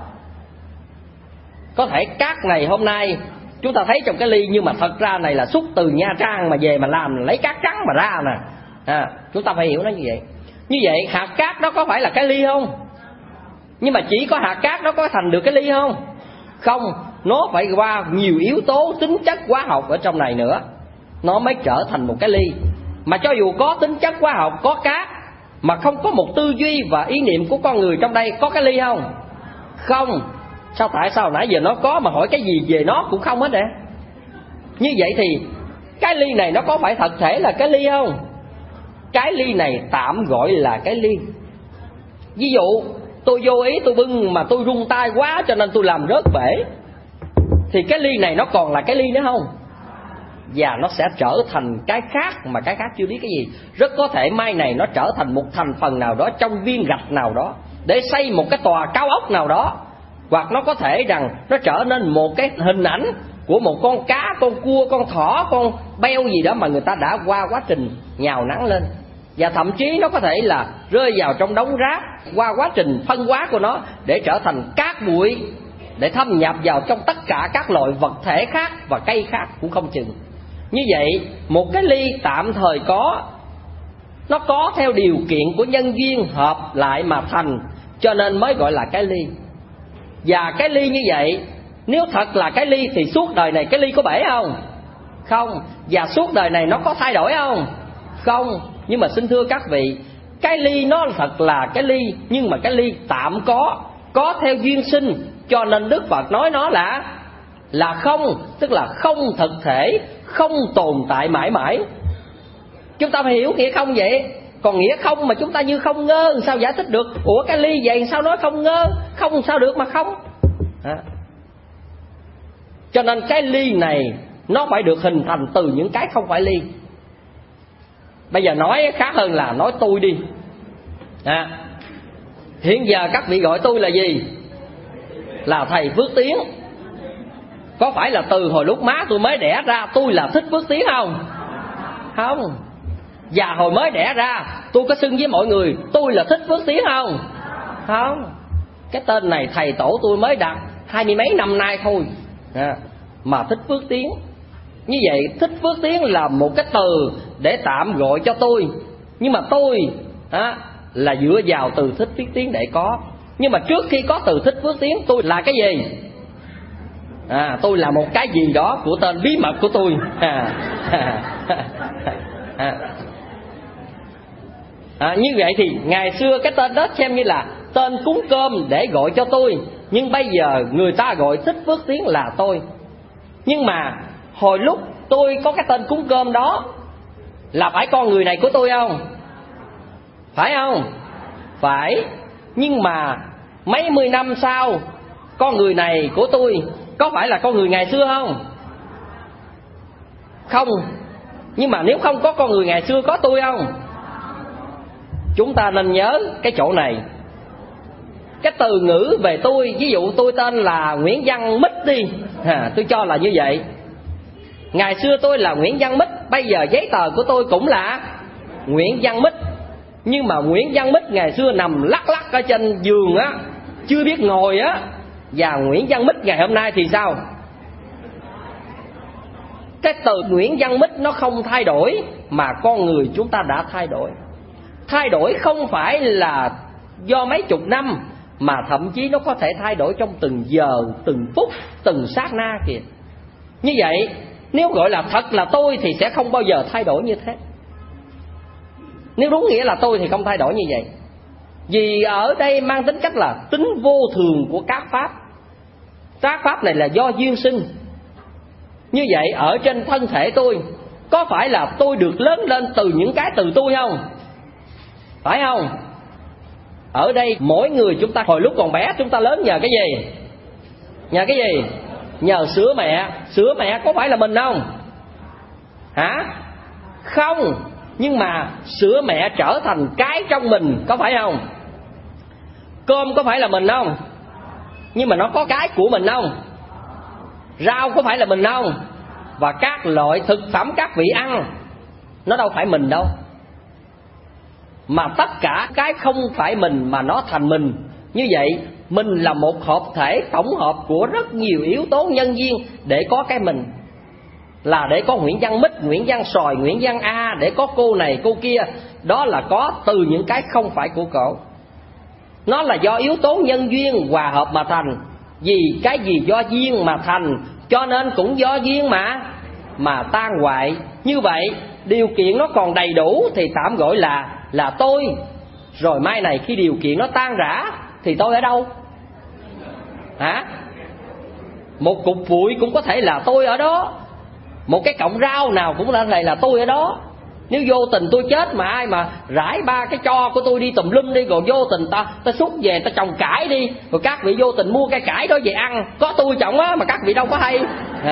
Có thể cát này hôm nay chúng ta thấy trong cái ly, nhưng mà thật ra này là xuất từ Nha Trang mà về mà làm lấy cát trắng mà ra nè. Chúng ta phải hiểu nó như vậy. Như vậy hạt cát đó có phải là cái ly không? Nhưng mà chỉ có hạt cát nó có thành được cái ly không? Không, nó phải qua nhiều yếu tố tính chất hóa học ở trong này nữa, nó mới trở thành một cái ly. Mà cho dù có tính chất hóa học, có cát, mà không có một tư duy và ý niệm của con người trong đây, có cái ly không? Không. Sao tại sao nãy giờ nó có mà hỏi cái gì về nó cũng không hết. Như vậy thì cái ly này nó có phải thật thể là cái ly không? Cái ly này tạm gọi là cái ly. Ví dụ tôi vô ý tôi bưng mà tôi rung tay quá cho nên tôi làm rớt bể, thì cái ly này nó còn là cái ly nữa không? Và nó sẽ trở thành cái khác mà cái khác chưa biết cái gì. Rất có thể mai này nó trở thành một thành phần nào đó trong viên gạch nào đó để xây một cái tòa cao ốc nào đó. Hoặc nó có thể rằng nó trở nên một cái hình ảnh của một con cá, con cua, con thỏ, con beo gì đó mà người ta đã qua quá trình nhào nắng lên. Và thậm chí nó có thể là rơi vào trong đống rác qua quá trình phân hóa của nó để trở thành cát bụi, để thâm nhập vào trong tất cả các loại vật thể khác và cây khác cũng không chừng. Như vậy một cái ly tạm thời có, nó có theo điều kiện của nhân duyên hợp lại mà thành, cho nên mới gọi là cái ly. Và cái ly như vậy, nếu thật là cái ly thì suốt đời này cái ly có bể không? Không. Và suốt đời này nó có thay đổi không? Không. Nhưng mà xin thưa các vị, cái ly nó thật là cái ly, nhưng mà cái ly tạm có theo duyên sinh, cho nên Đức Phật nói nó là không, tức là không thực thể, không tồn tại mãi mãi. Chúng ta phải hiểu nghĩa không vậy? Còn nghĩa không mà chúng ta như không ngơ, sao giải thích được? Ủa cái ly vậy sao nói không ngơ? Không sao được mà không. Cho nên cái ly này nó phải được hình thành từ những cái không phải ly. Bây giờ nói khác hơn là nói tôi đi. Hiện giờ các vị gọi tôi là gì? Là thầy Phước Tiến. Có phải là từ hồi lúc má tôi mới đẻ ra tôi là Thích Phước Tiến không? Không. Và hồi mới đẻ ra tôi có xưng với mọi người tôi là Thích Phước Tiến không? Không. Cái tên này thầy tổ tôi mới đặt 20 mấy năm nay thôi mà Thích Phước Tiến. Như vậy Thích Phước Tiến là một cái từ để tạm gọi cho tôi. Nhưng mà tôi là dựa vào từ Thích Phước Tiến để có. Nhưng mà trước khi có từ Thích Phước Tiến tôi là cái gì? Tôi là một cái gì đó của tên bí mật của tôi. Như vậy thì ngày xưa cái tên đó xem như là tên cúng cơm để gọi cho tôi. Nhưng bây giờ người ta gọi Thích Phước Tiến là tôi. Nhưng mà hồi lúc tôi có cái tên cúng cơm đó là phải con người này của tôi không? Phải không? Phải. Nhưng mà mấy mươi năm sau con người này của tôi có phải là con người ngày xưa không? Không. Nhưng mà nếu không có con người ngày xưa có tôi không? Chúng ta nên nhớ cái chỗ này. Cái từ ngữ về tôi, ví dụ tôi tên là Nguyễn Văn Mít đi, tôi cho là như vậy. Ngày xưa tôi là Nguyễn Văn Mít, bây giờ giấy tờ của tôi cũng là Nguyễn Văn Mít. Nhưng mà Nguyễn Văn Mít ngày xưa nằm lắc lắc ở trên giường á, chưa biết ngồi á. Và Nguyễn Văn Mít ngày hôm nay thì sao? Cái từ Nguyễn Văn Mít nó không thay đổi, mà con người chúng ta đã thay đổi. Thay đổi không phải là do mấy chục năm, mà thậm chí nó có thể thay đổi trong từng giờ, từng phút, từng sát na kìa. Như vậy nếu gọi là thật là tôi thì sẽ không bao giờ thay đổi như thế. Nếu đúng nghĩa là tôi thì không thay đổi như vậy. Vì ở đây mang tính cách là tính vô thường của các pháp. Các pháp này là do duyên sinh. Như vậy ở trên thân thể tôi có phải là tôi được lớn lên từ những cái từ tôi không? Phải không? Ở đây mỗi người chúng ta hồi lúc còn bé chúng ta lớn nhờ cái gì? Nhờ cái gì? Nhờ sữa mẹ. Sữa mẹ có phải là mình không? Hả? Không. Nhưng mà sữa mẹ trở thành cái trong mình, có phải không? Cơm có phải là mình không? Nhưng mà nó có cái của mình không? Rau có phải là mình không? Và các loại thực phẩm các vị ăn nó đâu phải mình đâu. Mà tất cả cái không phải mình mà nó thành mình. Như vậy mình là một hợp thể tổng hợp của rất nhiều yếu tố nhân duyên để có cái mình. Là để có Nguyễn Văn Mít, Nguyễn Văn Sòi, Nguyễn Văn A, để có cô này cô kia. Đó là có từ những cái không phải của cổ. Nó là do yếu tố nhân duyên hòa hợp mà thành. Vì cái gì do duyên mà thành, cho nên cũng do duyên mà tan hoại. Như vậy điều kiện nó còn đầy đủ thì tạm gọi là tôi. Rồi mai này khi điều kiện nó tan rã thì tôi ở đâu? Hả? Một cục bụi cũng có thể là tôi ở đó. Một cái cọng rau nào cũng là tôi ở đó. Nếu vô tình tôi chết mà ai mà rải ba cái tro của tôi đi tùm lum đi, rồi vô tình ta xúc về ta trồng cải đi, rồi các vị vô tình mua cây cải đó về ăn, có tôi trồng á mà các vị đâu có hay.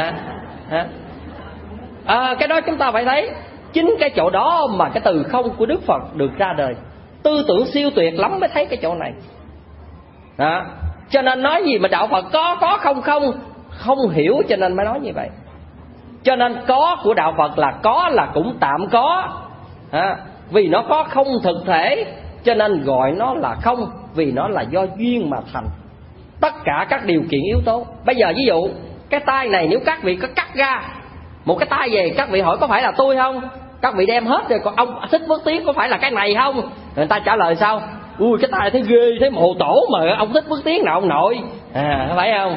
Cái đó chúng ta phải thấy. Chính cái chỗ đó mà cái từ không của Đức Phật được ra đời. Tư tưởng siêu tuyệt lắm mới thấy cái chỗ này. Cho nên nói gì mà đạo Phật có không hiểu, cho nên mới nói như vậy. Cho nên có của đạo Phật là cũng tạm có. Vì nó có không thực thể, cho nên gọi nó là không. Vì nó là do duyên mà thành. Tất cả các điều kiện yếu tố. Bây giờ ví dụ cái tay này nếu các vị có cắt ra một cái tay về, các vị hỏi có phải là tôi không? Các vị đem hết rồi, còn ông Thích Phước Tiến có phải là cái này không? Người ta trả lời sao? Ui cái tay thấy ghê, thấy mồ tổ mà ông Thích Phước Tiến nào ông nội. Phải không?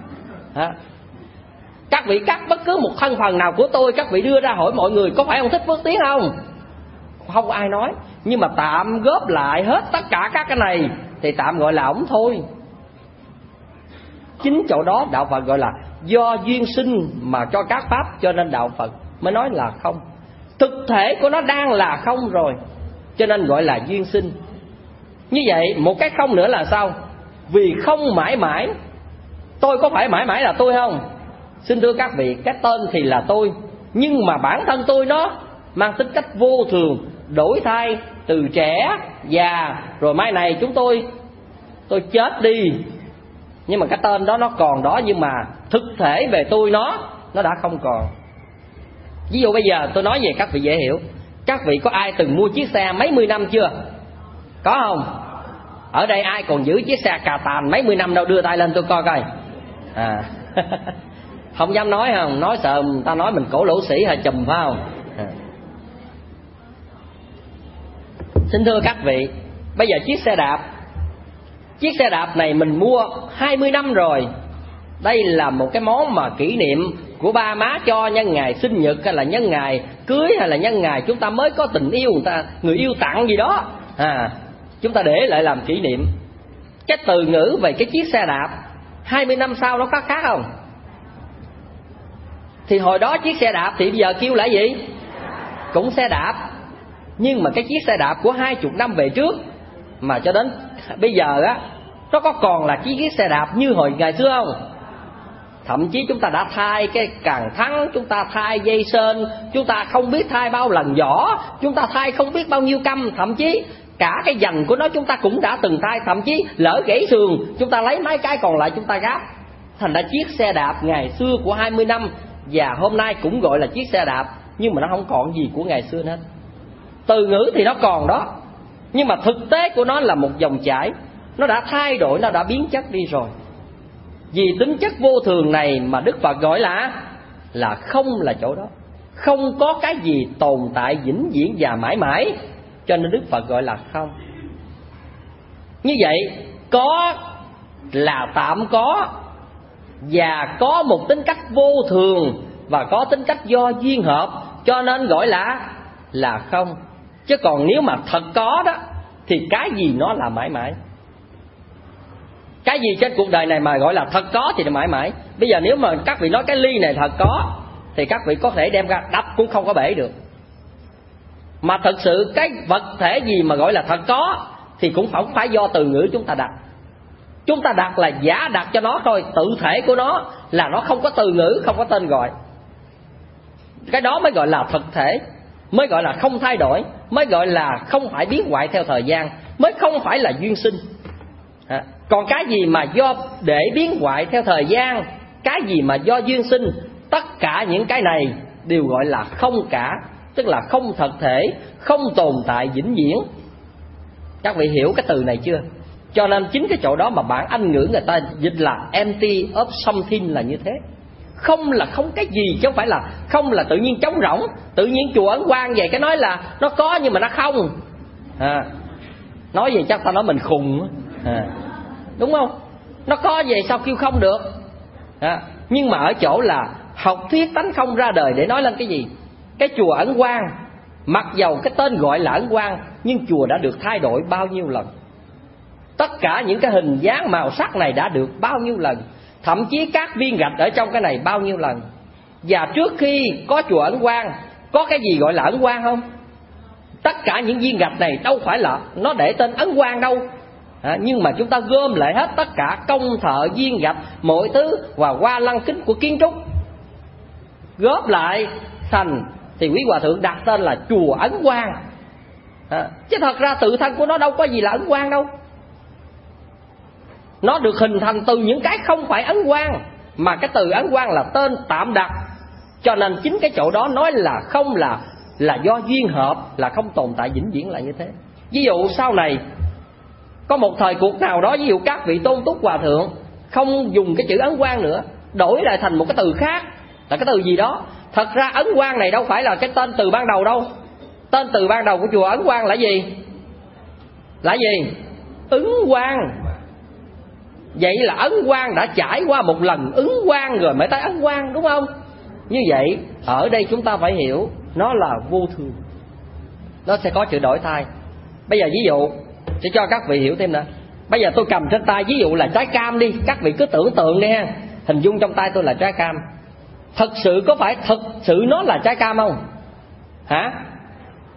Các vị cắt bất cứ một thân phần nào của tôi, các vị đưa ra hỏi mọi người có phải ông Thích Phước Tiến không? Không có ai nói. Nhưng mà tạm góp lại hết tất cả các cái này thì tạm gọi là ổng thôi. Chính chỗ đó đạo Phật gọi là do duyên sinh mà cho các pháp, cho nên đạo Phật mới nói là không. Thực thể của nó đang là không rồi. cho nên gọi là duyên sinh. Như vậy một cái không nữa là sao? Vì không mãi mãi. Tôi có phải mãi mãi là tôi không? Xin thưa các vị, cái tên thì là tôi, nhưng mà bản thân tôi nó mang tính cách vô thường, đổi thay từ trẻ, già, rồi mai này tôi chết đi. Nhưng mà cái tên đó nó còn đó, nhưng mà thực thể về tôi nó đã không còn. Ví dụ bây giờ tôi nói về các vị dễ hiểu. Các vị có ai từng mua chiếc xe mấy mươi năm chưa? Có không? Ở đây ai còn giữ chiếc xe cà tàn mấy mươi năm đâu, đưa tay lên tôi coi coi. Không dám nói không? Nói sợ người ta nói mình cổ lỗ sĩ hay chùm phải không? Xin thưa các vị, bây giờ chiếc xe đạp này mình mua 20 năm rồi. Đây là một cái món mà kỷ niệm của ba má cho nhân ngày sinh nhật, hay là nhân ngày cưới, hay là nhân ngày chúng ta mới có tình yêu, người yêu tặng gì đó, chúng ta để lại làm kỷ niệm. Cái từ ngữ về cái chiếc xe đạp 20 năm sau nó có khác không? Thì hồi đó chiếc xe đạp thì bây giờ kêu là gì? Cũng xe đạp. Nhưng mà cái chiếc xe đạp của 20 năm về trước mà cho đến bây giờ á, nó có còn là chiếc xe đạp như hồi ngày xưa không? Thậm chí chúng ta đã thay cái càng thắng, chúng ta thay dây sên, chúng ta không biết thay bao lần vỏ, chúng ta thay không biết bao nhiêu căm, thậm chí cả cái dành của nó chúng ta cũng đã từng thay. Thậm chí lỡ gãy sườn, chúng ta lấy mấy cái còn lại chúng ta gáp. Thành ra chiếc xe đạp ngày xưa của 20 năm và hôm nay cũng gọi là chiếc xe đạp, nhưng mà nó không còn gì của ngày xưa hết. Từ ngữ thì nó còn đó, nhưng mà thực tế của nó là một dòng chảy, nó đã thay đổi, nó đã biến chất đi rồi. Vì tính chất vô thường này mà Đức Phật gọi là không là chỗ đó. Không có cái gì tồn tại vĩnh viễn và mãi mãi, cho nên Đức Phật gọi là không. Như vậy có là tạm có, và có một tính cách vô thường, và có tính cách do duyên hợp, cho nên gọi là không. Chứ còn nếu mà thật có đó thì cái gì nó là mãi mãi. Cái gì trên cuộc đời này mà gọi là thật có thì là mãi mãi. Bây giờ nếu mà các vị nói cái ly này thật có thì các vị có thể đem ra đập cũng không có bể được. Mà thật sự cái vật thể gì mà gọi là thật có thì cũng không phải do từ ngữ chúng ta đặt. Chúng ta đặt là giả đặt cho nó thôi. Tự thể của nó là nó không có từ ngữ, không có tên gọi. Cái đó mới gọi là thực thể, mới gọi là không thay đổi, mới gọi là không phải biến hoại theo thời gian, mới không phải là duyên sinh. Còn cái gì mà do để biến hoại theo thời gian, cái gì mà do duyên sinh, tất cả những cái này đều gọi là không cả, tức là không thật thể, không tồn tại vĩnh viễn. Các vị hiểu cái từ này chưa? Cho nên chính cái chỗ đó mà bản Anh ngữ người ta dịch là empty of something là như thế. Không là không cái gì, chứ không phải là không là tự nhiên trống rỗng. Tự nhiên chùa Ấn Quang vậy cái nói là nó có nhưng mà nó không. Nói vậy chắc ta nói mình khùng. Đúng không? Nó có về sao kêu không được. Nhưng mà ở chỗ là học thuyết tánh không ra đời để nói lên cái gì? Cái chùa Ấn Quang, mặc dầu cái tên gọi là Ấn Quang, nhưng chùa đã được thay đổi bao nhiêu lần. Tất cả những cái hình dáng màu sắc này đã được bao nhiêu lần. Thậm chí các viên gạch ở trong cái này bao nhiêu lần. Và trước khi có chùa Ấn Quang, có cái gì gọi là Ấn Quang không? Tất cả những viên gạch này đâu phải là nó để tên Ấn Quang đâu. Nhưng mà chúng ta gom lại hết tất cả công thợ, viên gạch, mọi thứ và hoa lăng kính của kiến trúc, góp lại thành thì quý hòa thượng đặt tên là chùa Ấn Quang. Chứ thật ra tự thân của nó đâu có gì là Ấn Quang đâu. Nó được hình thành từ những cái không phải Ấn Quang, mà cái từ Ấn Quang là tên tạm đặt. Cho nên chính cái chỗ đó nói là không là do duyên hợp, là không tồn tại vĩnh viễn là như thế. Ví dụ sau này có một thời cuộc nào đó, ví dụ các vị Tôn Túc Hòa Thượng không dùng cái chữ Ấn Quang nữa, đổi lại thành một cái từ khác, là cái từ gì đó. Thật ra Ấn Quang này đâu phải là cái tên từ ban đầu đâu. Tên từ ban đầu của chùa Ấn Quang là gì? Là gì? Ứng Quang. Vậy là Ấn Quang đã trải qua một lần ứng quang rồi mới tới Ấn Quang, đúng không? Như vậy ở đây chúng ta phải hiểu nó là vô thường, nó sẽ có sự đổi thay. Bây giờ ví dụ sẽ cho các vị hiểu thêm nữa. Bây giờ tôi cầm trên tay ví dụ là trái cam đi, các vị cứ tưởng tượng đi ha, hình dung trong tay tôi là trái cam. Thật sự có phải thật sự nó là trái cam không? Hả?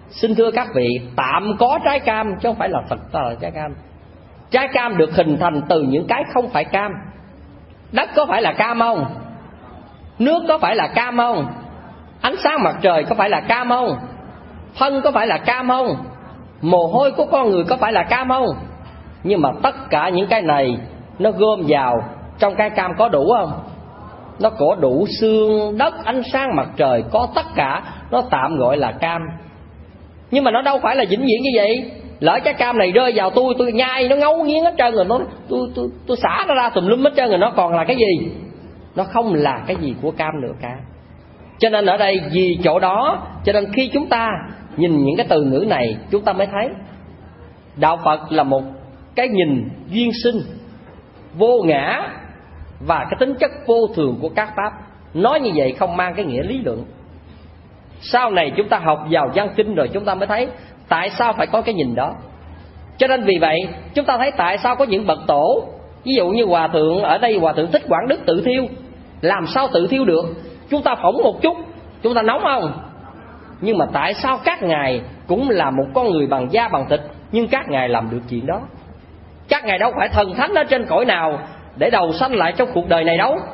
Xin thưa các vị, tạm có trái cam chứ không phải là thật là trái cam. Trái cam được hình thành từ những cái không phải cam. Đất có phải là cam không? Nước có phải là cam không? Ánh sáng mặt trời có phải là cam không? Phân có phải là cam không? Mồ hôi của con người có phải là cam không? Nhưng mà tất cả những cái này nó gom vào trong cái cam có đủ không? Nó có đủ xương, đất, ánh sáng mặt trời, có tất cả, nó tạm gọi là cam. Nhưng mà nó đâu phải là vĩnh viễn như vậy. Lỡ trái cam này rơi vào tôi nhai nó ngấu nghiến hết trơn rồi, tôi xả nó ra tùm lum hết trơn rồi, nó còn là cái gì? Nó không là cái gì của cam nữa cả. Cho nên ở đây vì chỗ đó, cho nên khi chúng ta nhìn những cái từ ngữ này, chúng ta mới thấy đạo Phật là một cái nhìn duyên sinh, vô ngã và cái tính chất vô thường của các pháp. Nói như vậy không mang cái nghĩa lý luận. Sau này chúng ta học vào văn kinh rồi chúng ta mới thấy tại sao phải có cái nhìn đó. Cho nên vì vậy chúng ta thấy tại sao có những bậc tổ, ví dụ như Hòa Thượng ở đây, Hòa Thượng Thích Quảng Đức tự thiêu. Làm sao tự thiêu được? Chúng ta phỏng một chút, chúng ta nóng không? Nhưng mà tại sao các ngài cũng là một con người bằng da bằng thịt, nhưng các ngài làm được chuyện đó? Các ngài đâu phải thần thánh ở trên cõi nào để đầu sanh lại trong cuộc đời này đâu.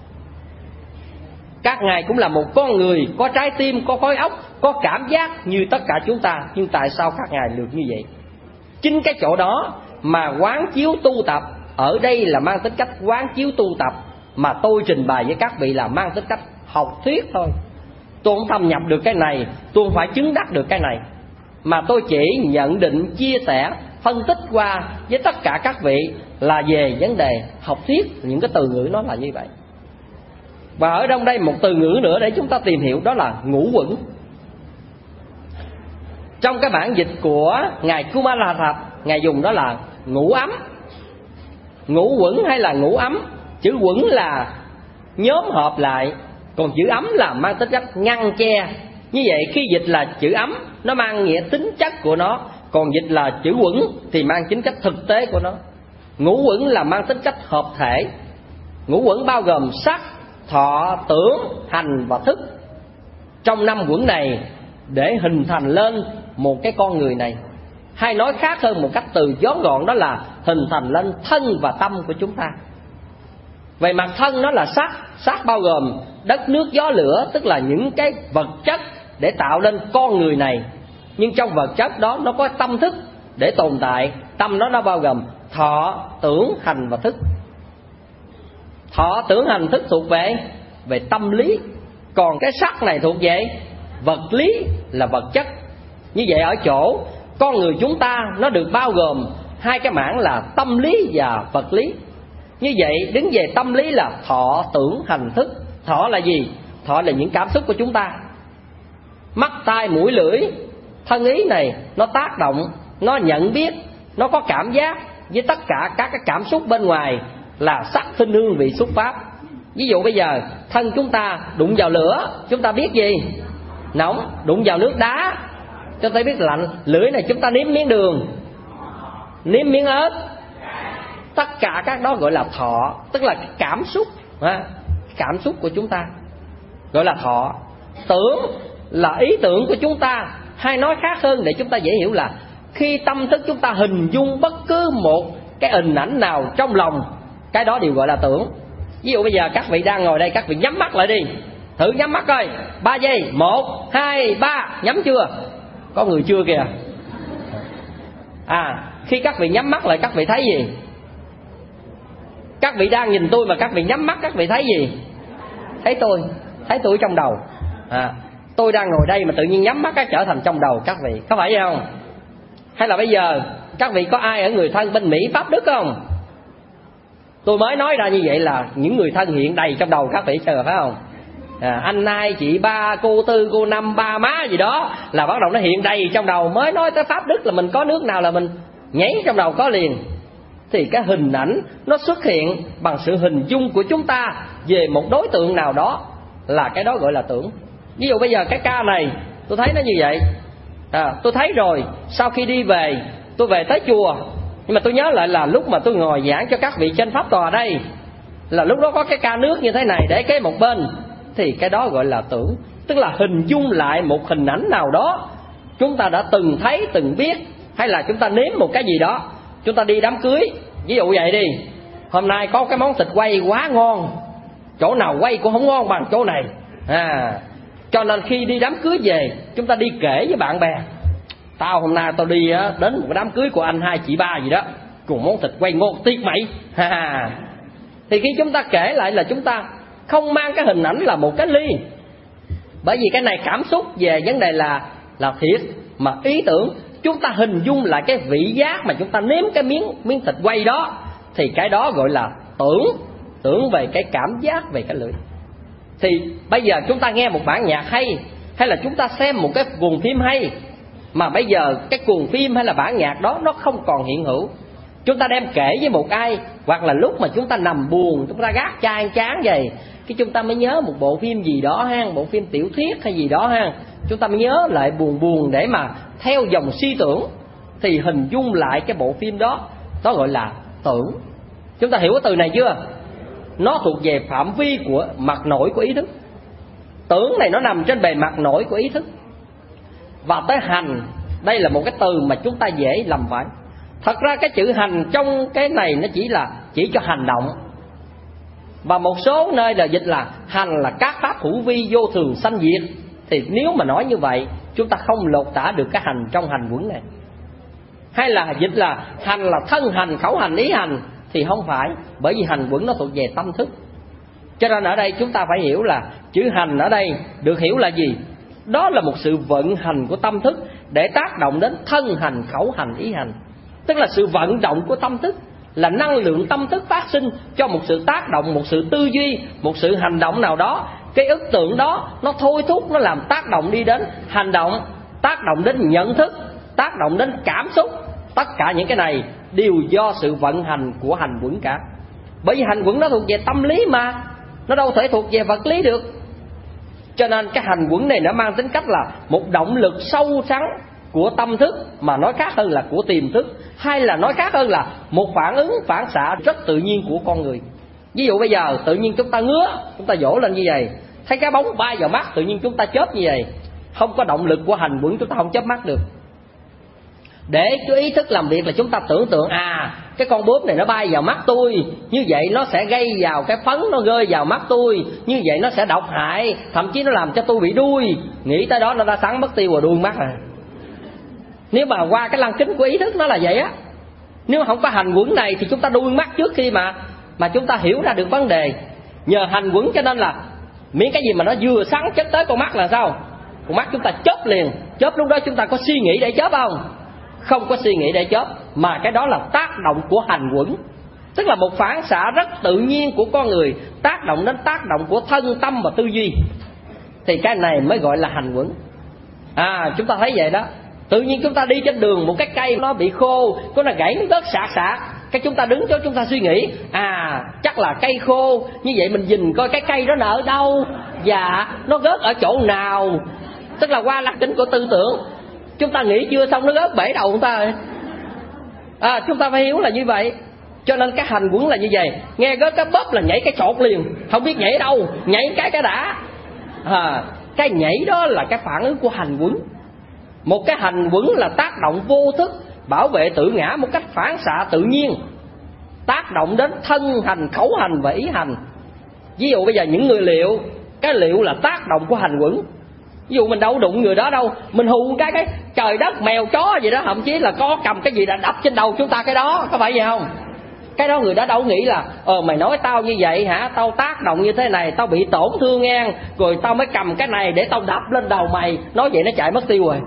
Các ngài cũng là một con người có trái tim, có khối óc, có cảm giác như tất cả chúng ta. Nhưng tại sao các ngài được như vậy? Chính cái chỗ đó mà quán chiếu tu tập. Ở đây là mang tính cách quán chiếu tu tập, mà tôi trình bày với các vị là mang tính cách học thuyết thôi. Tôi không thâm nhập được cái này, tôi không phải chứng đắc được cái này, mà tôi chỉ nhận định, chia sẻ, phân tích qua với tất cả các vị là về vấn đề học thuyết. Những cái từ ngữ nó là như vậy. Và ở trong đây một từ ngữ nữa để chúng ta tìm hiểu, đó là ngũ uẩn. Trong cái bản dịch của ngài Kumarathap, ngài dùng đó là ngũ ấm. Ngũ uẩn hay là ngũ ấm, chữ uẩn là nhóm họp lại, còn chữ ấm là mang tính chất ngăn che. Như vậy khi dịch là chữ ấm, nó mang nghĩa tính chất của nó, còn dịch là chữ uẩn thì mang tính chất thực tế của nó. Ngũ uẩn là mang tính chất hợp thể. Ngũ uẩn bao gồm sắc, thọ, tưởng, hành và thức. Trong 5 uẩn này để hình thành lên một cái con người này, hay nói khác hơn một cách từ vón gọn, đó là hình thành lên thân và tâm của chúng ta. Về mặt thân nó là sắc. Sắc bao gồm đất, nước, gió, lửa, tức là những cái vật chất để tạo lên con người này. Nhưng trong vật chất đó nó có tâm thức để tồn tại. Tâm đó nó bao gồm thọ, tưởng, hành và thức. Thọ, tưởng, hành, thức thuộc về tâm lý, còn cái sắc này thuộc về vật lý, là vật chất. Như vậy ở chỗ con người chúng ta nó được bao gồm hai cái mảng là tâm lý và vật lý. Như vậy đứng về tâm lý là thọ, tưởng, hành, thức. Thọ là gì? Thọ là những cảm xúc của chúng ta. Mắt, tai, mũi, lưỡi, thân ý này nó tác động, nó nhận biết, nó có cảm giác với tất cả các cái cảm xúc bên ngoài là sắc, thinh, hương, vị, xúc, pháp. Ví dụ bây giờ thân chúng ta đụng vào lửa, chúng ta biết gì? Nóng. Đụng vào nước đá, chúng ta biết lạnh. Lưỡi này chúng ta nếm miếng đường, nếm miếng ớt. Tất cả các đó gọi là thọ, tức là cái cảm xúc, cảm xúc của chúng ta gọi là thọ. Tưởng là ý tưởng của chúng ta, hay nói khác hơn để chúng ta dễ hiểu là khi tâm thức chúng ta hình dung bất cứ một cái hình ảnh nào trong lòng, cái đó đều gọi là tưởng. Ví dụ bây giờ các vị đang ngồi đây, các vị nhắm mắt lại đi, thử nhắm mắt coi 3 giây, 1, 2, 3. Nhắm chưa? Có người chưa kìa. Khi các vị nhắm mắt lại, các vị thấy gì? Các vị đang nhìn tôi mà các vị nhắm mắt, các vị thấy gì? Thấy tôi trong đầu. Tôi đang ngồi đây mà tự nhiên nhắm mắt cái trở thành trong đầu các vị, có phải vậy không? Hay là bây giờ các vị có ai ở người thân bên Mỹ, Pháp, Đức không? Tôi mới nói ra như vậy là những người thân hiện đầy trong đầu các vị chờ, phải không? Anh hai, chị ba, cô tư, cô năm, ba má gì đó là bắt đầu nó hiện đầy trong đầu. Mới nói tới Pháp, Đức là mình có nước nào là mình nhảy trong đầu có liền. Thì cái hình ảnh nó xuất hiện bằng sự hình dung của chúng ta về một đối tượng nào đó, là cái đó gọi là tưởng. Ví dụ bây giờ cái ca này tôi thấy nó như vậy, tôi thấy rồi. Sau khi đi về, tôi về tới chùa, nhưng mà tôi nhớ lại là lúc mà tôi ngồi giảng cho các vị trên pháp tòa đây, là lúc đó có cái ca nước như thế này để kế một bên. Thì cái đó gọi là tưởng, tức là hình dung lại một hình ảnh nào đó chúng ta đã từng thấy, từng biết, hay là chúng ta nếm một cái gì đó. Chúng ta đi đám cưới, ví dụ vậy đi, hôm nay có cái món thịt quay quá ngon, chỗ nào quay cũng không ngon bằng chỗ này. Cho nên khi đi đám cưới về, chúng ta đi kể với bạn bè: tao hôm nay tao đi đến một cái đám cưới của anh hai chị ba gì đó, cùng món thịt quay ngon tiếc mày. Thì khi chúng ta kể lại là chúng ta không mang cái hình ảnh là một cái ly, bởi vì cái này cảm xúc về vấn đề là thiệt, mà ý tưởng chúng ta hình dung lại cái vị giác mà chúng ta nếm cái miếng thịt quay đó, thì cái đó gọi là tưởng về cái cảm giác về cái lưỡi. Thì bây giờ chúng ta nghe một bản nhạc hay là chúng ta xem một cái cuồng phim hay, mà bây giờ cái cuồng phim hay là bản nhạc đó nó không còn hiện hữu, chúng ta đem kể với một ai, hoặc là lúc mà chúng ta nằm buồn, chúng ta gác chai chán vậy, cái chúng ta mới nhớ một bộ phim gì đó ha, bộ phim tiểu thuyết hay gì đó ha, chúng ta mới nhớ lại buồn để mà theo dòng suy tưởng, thì hình dung lại cái bộ phim đó, đó gọi là tưởng. Chúng ta hiểu cái từ này chưa? Nó thuộc về phạm vi của mặt nổi của ý thức. Tưởng này nó nằm trên bề mặt nổi của ý thức. Và tới hành, đây là một cái từ mà chúng ta dễ lầm phải. Thật ra cái chữ hành trong cái này nó chỉ cho hành động. Và một số nơi là dịch là hành là các pháp hữu vi vô thường sanh diệt. Thì nếu mà nói như vậy, chúng ta không lột tả được cái hành trong hành quẩn này. Hay là dịch là hành là thân hành, khẩu hành, ý hành, thì không phải, bởi vì hành quẩn nó thuộc về tâm thức. Cho nên ở đây chúng ta phải hiểu là chữ hành ở đây được hiểu là gì? Đó là một sự vận hành của tâm thức để tác động đến thân hành, khẩu hành, ý hành. Tức là sự vận động của tâm thức, là năng lượng tâm thức phát sinh cho một sự tác động, một sự tư duy, một sự hành động nào đó. Cái ức tượng đó nó thôi thúc, nó làm tác động đi đến hành động, tác động đến nhận thức, tác động đến cảm xúc. Tất cả những cái này đều do sự vận hành của hành quẩn cả. Bởi vì hành quẩn nó thuộc về tâm lý mà, nó đâu thể thuộc về vật lý được. Cho nên cái hành quẩn này nó mang tính cách là một động lực sâu sắc của tâm thức, mà nói khác hơn là của tiềm thức, hay là nói khác hơn là một phản ứng phản xạ rất tự nhiên của con người. Ví dụ bây giờ tự nhiên chúng ta ngứa, chúng ta vỗ lên như vậy, thấy cái bóng bay vào mắt, tự nhiên chúng ta chớp như vậy. Không có động lực của hành quẩn chúng ta không chớp mắt được. Để cho ý thức làm việc là chúng ta tưởng tượng cái con bướm này nó bay vào mắt tôi, như vậy nó sẽ gây vào cái phấn nó rơi vào mắt tôi, như vậy nó sẽ độc hại, thậm chí nó làm cho tôi bị đuôi. Nghĩ tới đó nó đã sắn mất tiêu rồi, đuôi mắt rồi. Nếu mà qua cái lăng kính của ý thức nó là vậy á. Nếu mà không có hành quẩn này thì chúng ta đuôi mắt trước khi mà chúng ta hiểu ra được vấn đề. Nhờ hành quẩn cho nên là miễn cái gì mà nó vừa sắn chất tới con mắt là sao? Con mắt chúng ta chớp liền. Chớp lúc đó chúng ta có suy nghĩ để chớp không? Không có suy nghĩ để chớp, mà cái đó là tác động của hành quẩn. Tức là một phản xạ rất tự nhiên của con người, tác động đến tác động của thân tâm và tư duy. Thì cái này mới gọi là hành quẩn. Chúng ta thấy vậy đó. Tự nhiên chúng ta đi trên đường, một cái cây nó bị khô, nó gãy nó rớt sạc sạc, cái chúng ta đứng chỗ chúng ta suy nghĩ chắc là cây khô, như vậy mình nhìn coi cái cây đó ở đâu, và nó rớt ở chỗ nào. Tức là qua lăng kính của tư tưởng. Chúng ta nghĩ chưa xong nó rớt bể đầu chúng ta rồi. Chúng ta phải hiểu là như vậy. Cho nên cái hành quẩn là như vậy. Nghe rớt cái bóp là nhảy cái chột liền, không biết nhảy đâu, nhảy cái đã. Cái nhảy đó là cái phản ứng của hành quẩn. Một cái hành quẩn là tác động vô thức, bảo vệ tự ngã một cách phản xạ tự nhiên, tác động đến thân hành, khẩu hành và ý hành. Ví dụ bây giờ những người liệu, cái liệu là tác động của hành quẩn. Ví dụ mình đâu đụng người đó đâu, mình hù cái trời đất mèo chó gì đó, thậm chí là có cầm cái gì đã đập trên đầu chúng ta cái đó, có phải vậy không? Cái đó người đó đâu nghĩ là mày nói tao như vậy hả, tao tác động như thế này, tao bị tổn thương ngang, rồi tao mới cầm cái này để tao đập lên đầu mày. Nói vậy nó chạy mất tiêu rồi.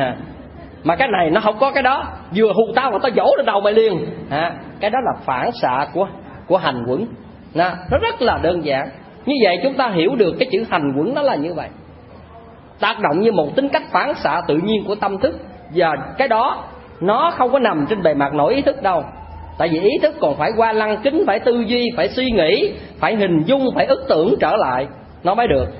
Mà cái này nó không có cái đó, vừa hù tao mà tao vỗ lên đầu mày liền. Cái đó là phản xạ của hành quẩn. Nó rất là đơn giản. Như vậy chúng ta hiểu được cái chữ hành quẩn nó là như vậy, tác động như một tính cách phản xạ tự nhiên của tâm thức. Và cái đó nó không có nằm trên bề mặt nổi ý thức đâu. Tại vì ý thức còn phải qua lăng kính, phải tư duy, phải suy nghĩ, phải hình dung, phải ức tưởng trở lại nó mới được.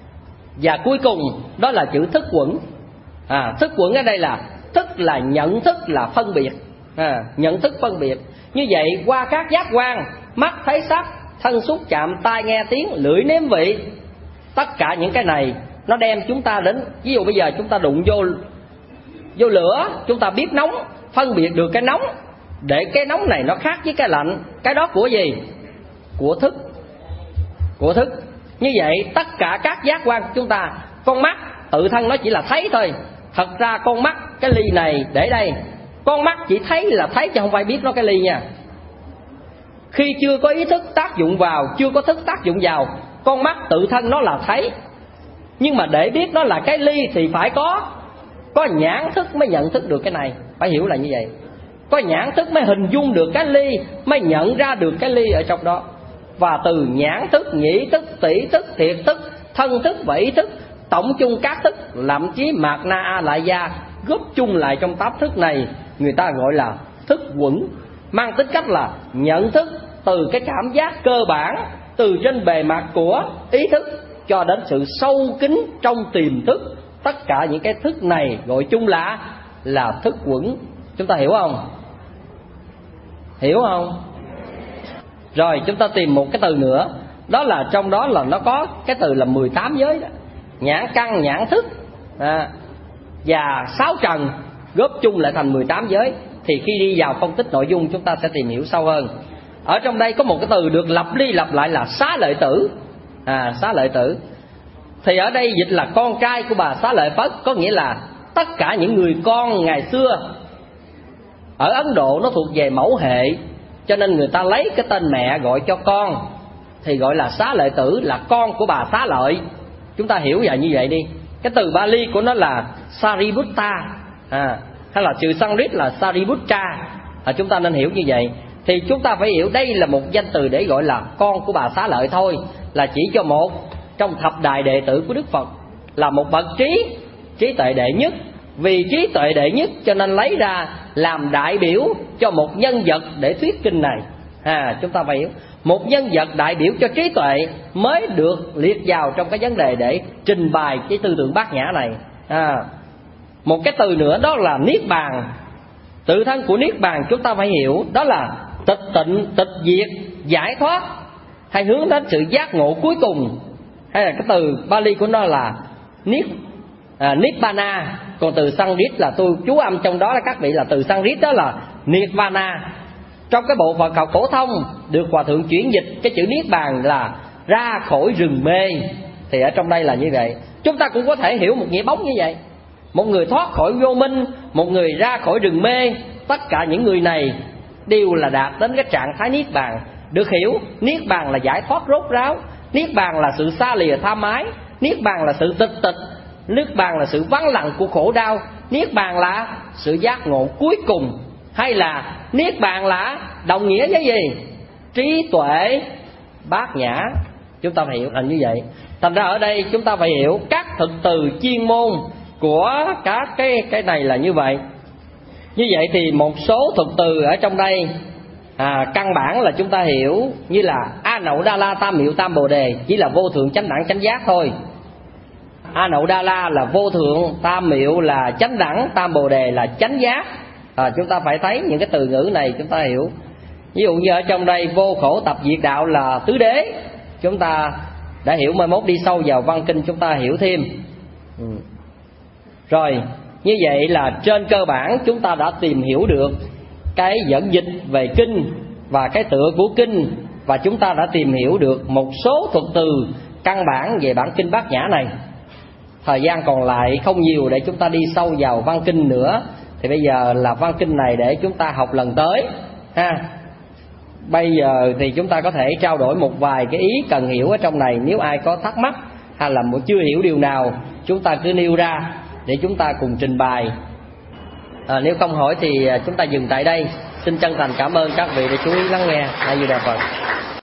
Và cuối cùng đó là chữ thức quẩn. Thức quẩn ở đây là thức là nhận thức, là phân biệt. Nhận thức phân biệt. Như vậy qua các giác quan, mắt thấy sắc, thân xúc chạm, tai nghe tiếng, lưỡi nếm vị, tất cả những cái này nó đem chúng ta đến. Ví dụ bây giờ chúng ta đụng vô vô lửa, chúng ta biết nóng, phân biệt được cái nóng, để cái nóng này nó khác với cái lạnh. Cái đó của gì? Của thức. Của thức. Như vậy tất cả các giác quan của chúng ta, con mắt tự thân nó chỉ là thấy thôi. Thật ra con mắt, cái ly này để đây, con mắt chỉ thấy là thấy chứ không phải biết nó cái ly nha. Khi chưa có ý thức tác dụng vào, chưa có thức tác dụng vào, con mắt tự thân nó là thấy. Nhưng mà để biết nó là cái ly thì phải có nhãn thức mới nhận thức được cái này. Phải hiểu là như vậy. Có nhãn thức mới hình dung được cái ly, mới nhận ra được cái ly ở trong đó. Và từ nhãn thức, nhĩ thức, tỷ thức, thiệt thức, thân thức và ý thức, tổng chung các thức, thậm chí mạt na a lại gia, góp chung lại trong 8 thức này, người ta gọi là thức quẩn. Mang tính cách là nhận thức từ cái cảm giác cơ bản, từ trên bề mặt của ý thức cho đến sự sâu kín trong tiềm thức. Tất cả những cái thức này gọi chung là thức quẩn. Chúng ta hiểu không? Hiểu không? Rồi chúng ta tìm một cái từ nữa. Đó là trong đó là nó có cái từ là 18 giới đó. Nhãn căn, nhãn thức và 6 trần góp chung lại thành 18 giới. Thì khi đi vào phân tích nội dung chúng ta sẽ tìm hiểu sâu hơn. Ở trong đây có một cái từ được lặp đi lặp lại là Xá Lợi Tử. Xá Lợi Tử thì ở đây dịch là con trai của bà Xá Lợi Phất. Có nghĩa là tất cả những người con ngày xưa. Ở Ấn Độ nó thuộc về mẫu hệ, cho nên người ta lấy cái tên mẹ gọi cho con thì gọi là Xá Lợi Tử, là con của bà Xá Lợi. Chúng ta hiểu vậy như vậy đi. Cái từ Bali của nó là Sariputta, hay là chữ Sanskrit là Sariputta. Chúng ta nên hiểu như vậy. Thì chúng ta phải hiểu đây là một danh từ để gọi là con của bà Xá Lợi thôi, là chỉ cho một trong thập đại đệ tử của Đức Phật, là một bậc trí tuệ đệ nhất. Vì trí tuệ đệ nhất cho nên lấy ra làm đại biểu cho một nhân vật để thuyết kinh này. Chúng ta phải hiểu, một nhân vật đại biểu cho trí tuệ mới được liệt vào trong cái vấn đề để trình bày cái tư tưởng bát nhã này. Một cái từ nữa đó là niết bàn. Tự thân của niết bàn chúng ta phải hiểu, đó là tịch tịnh, tịch diệt, giải thoát, hay hướng đến sự giác ngộ cuối cùng. Hay là cái từ Bali của nó là Nibbana. Còn từ Sanskrit là tôi chú âm trong đó là các vị là từ Sanskrit đó là Nirvana. Trong cái bộ Phật học phổ thông được Hòa Thượng chuyển dịch cái chữ niết bàn là ra khỏi rừng mê. Thì ở trong đây là như vậy. Chúng ta cũng có thể hiểu một nghĩa bóng như vậy. Một người thoát khỏi vô minh, một người ra khỏi rừng mê. Tất cả những người này đều là đạt đến cái trạng thái niết bàn. Được hiểu, niết bàn là giải thoát rốt ráo, niết bàn là sự xa lìa tham ái, niết bàn là sự tịch tịch, niết bàn là sự vắng lặng của khổ đau, niết bàn là sự giác ngộ cuối cùng. Hay là niết bàn là đồng nghĩa với gì? Trí tuệ bát nhã. Chúng ta phải hiểu là như vậy. Thành ra ở đây chúng ta phải hiểu các thực từ chuyên môn của các cái này là như vậy. Như vậy thì một số thực từ ở trong đây căn bản là chúng ta hiểu như là A Nậu Đa La Tam Miệu Tam Bồ Đề chỉ là vô thượng chánh đẳng chánh giác thôi. A Nậu Đa La là vô thượng, Tam Miệu là chánh đẳng, Tam Bồ Đề là chánh giác. Chúng ta phải thấy những cái từ ngữ này chúng ta hiểu. Ví dụ như ở trong đây vô khổ tập diệt đạo là tứ đế. Chúng ta đã hiểu, mai mốt đi sâu vào văn kinh chúng ta hiểu thêm. Rồi, như vậy là trên cơ bản chúng ta đã tìm hiểu được cái dẫn dịch về kinh và cái tựa của kinh, và chúng ta đã tìm hiểu được một số thuật từ căn bản về bản kinh Bát Nhã này. Thời gian còn lại không nhiều để chúng ta đi sâu vào văn kinh nữa, thì bây giờ là văn kinh này để chúng ta học lần tới Bây giờ thì chúng ta có thể trao đổi một vài cái ý cần hiểu ở trong này. Nếu ai có thắc mắc hay là chưa hiểu điều nào, chúng ta cứ nêu ra để chúng ta cùng trình bày. Nếu không hỏi thì chúng ta dừng tại đây. Xin chân thành cảm ơn các vị đã chú ý lắng nghe. A Di Đà Phật.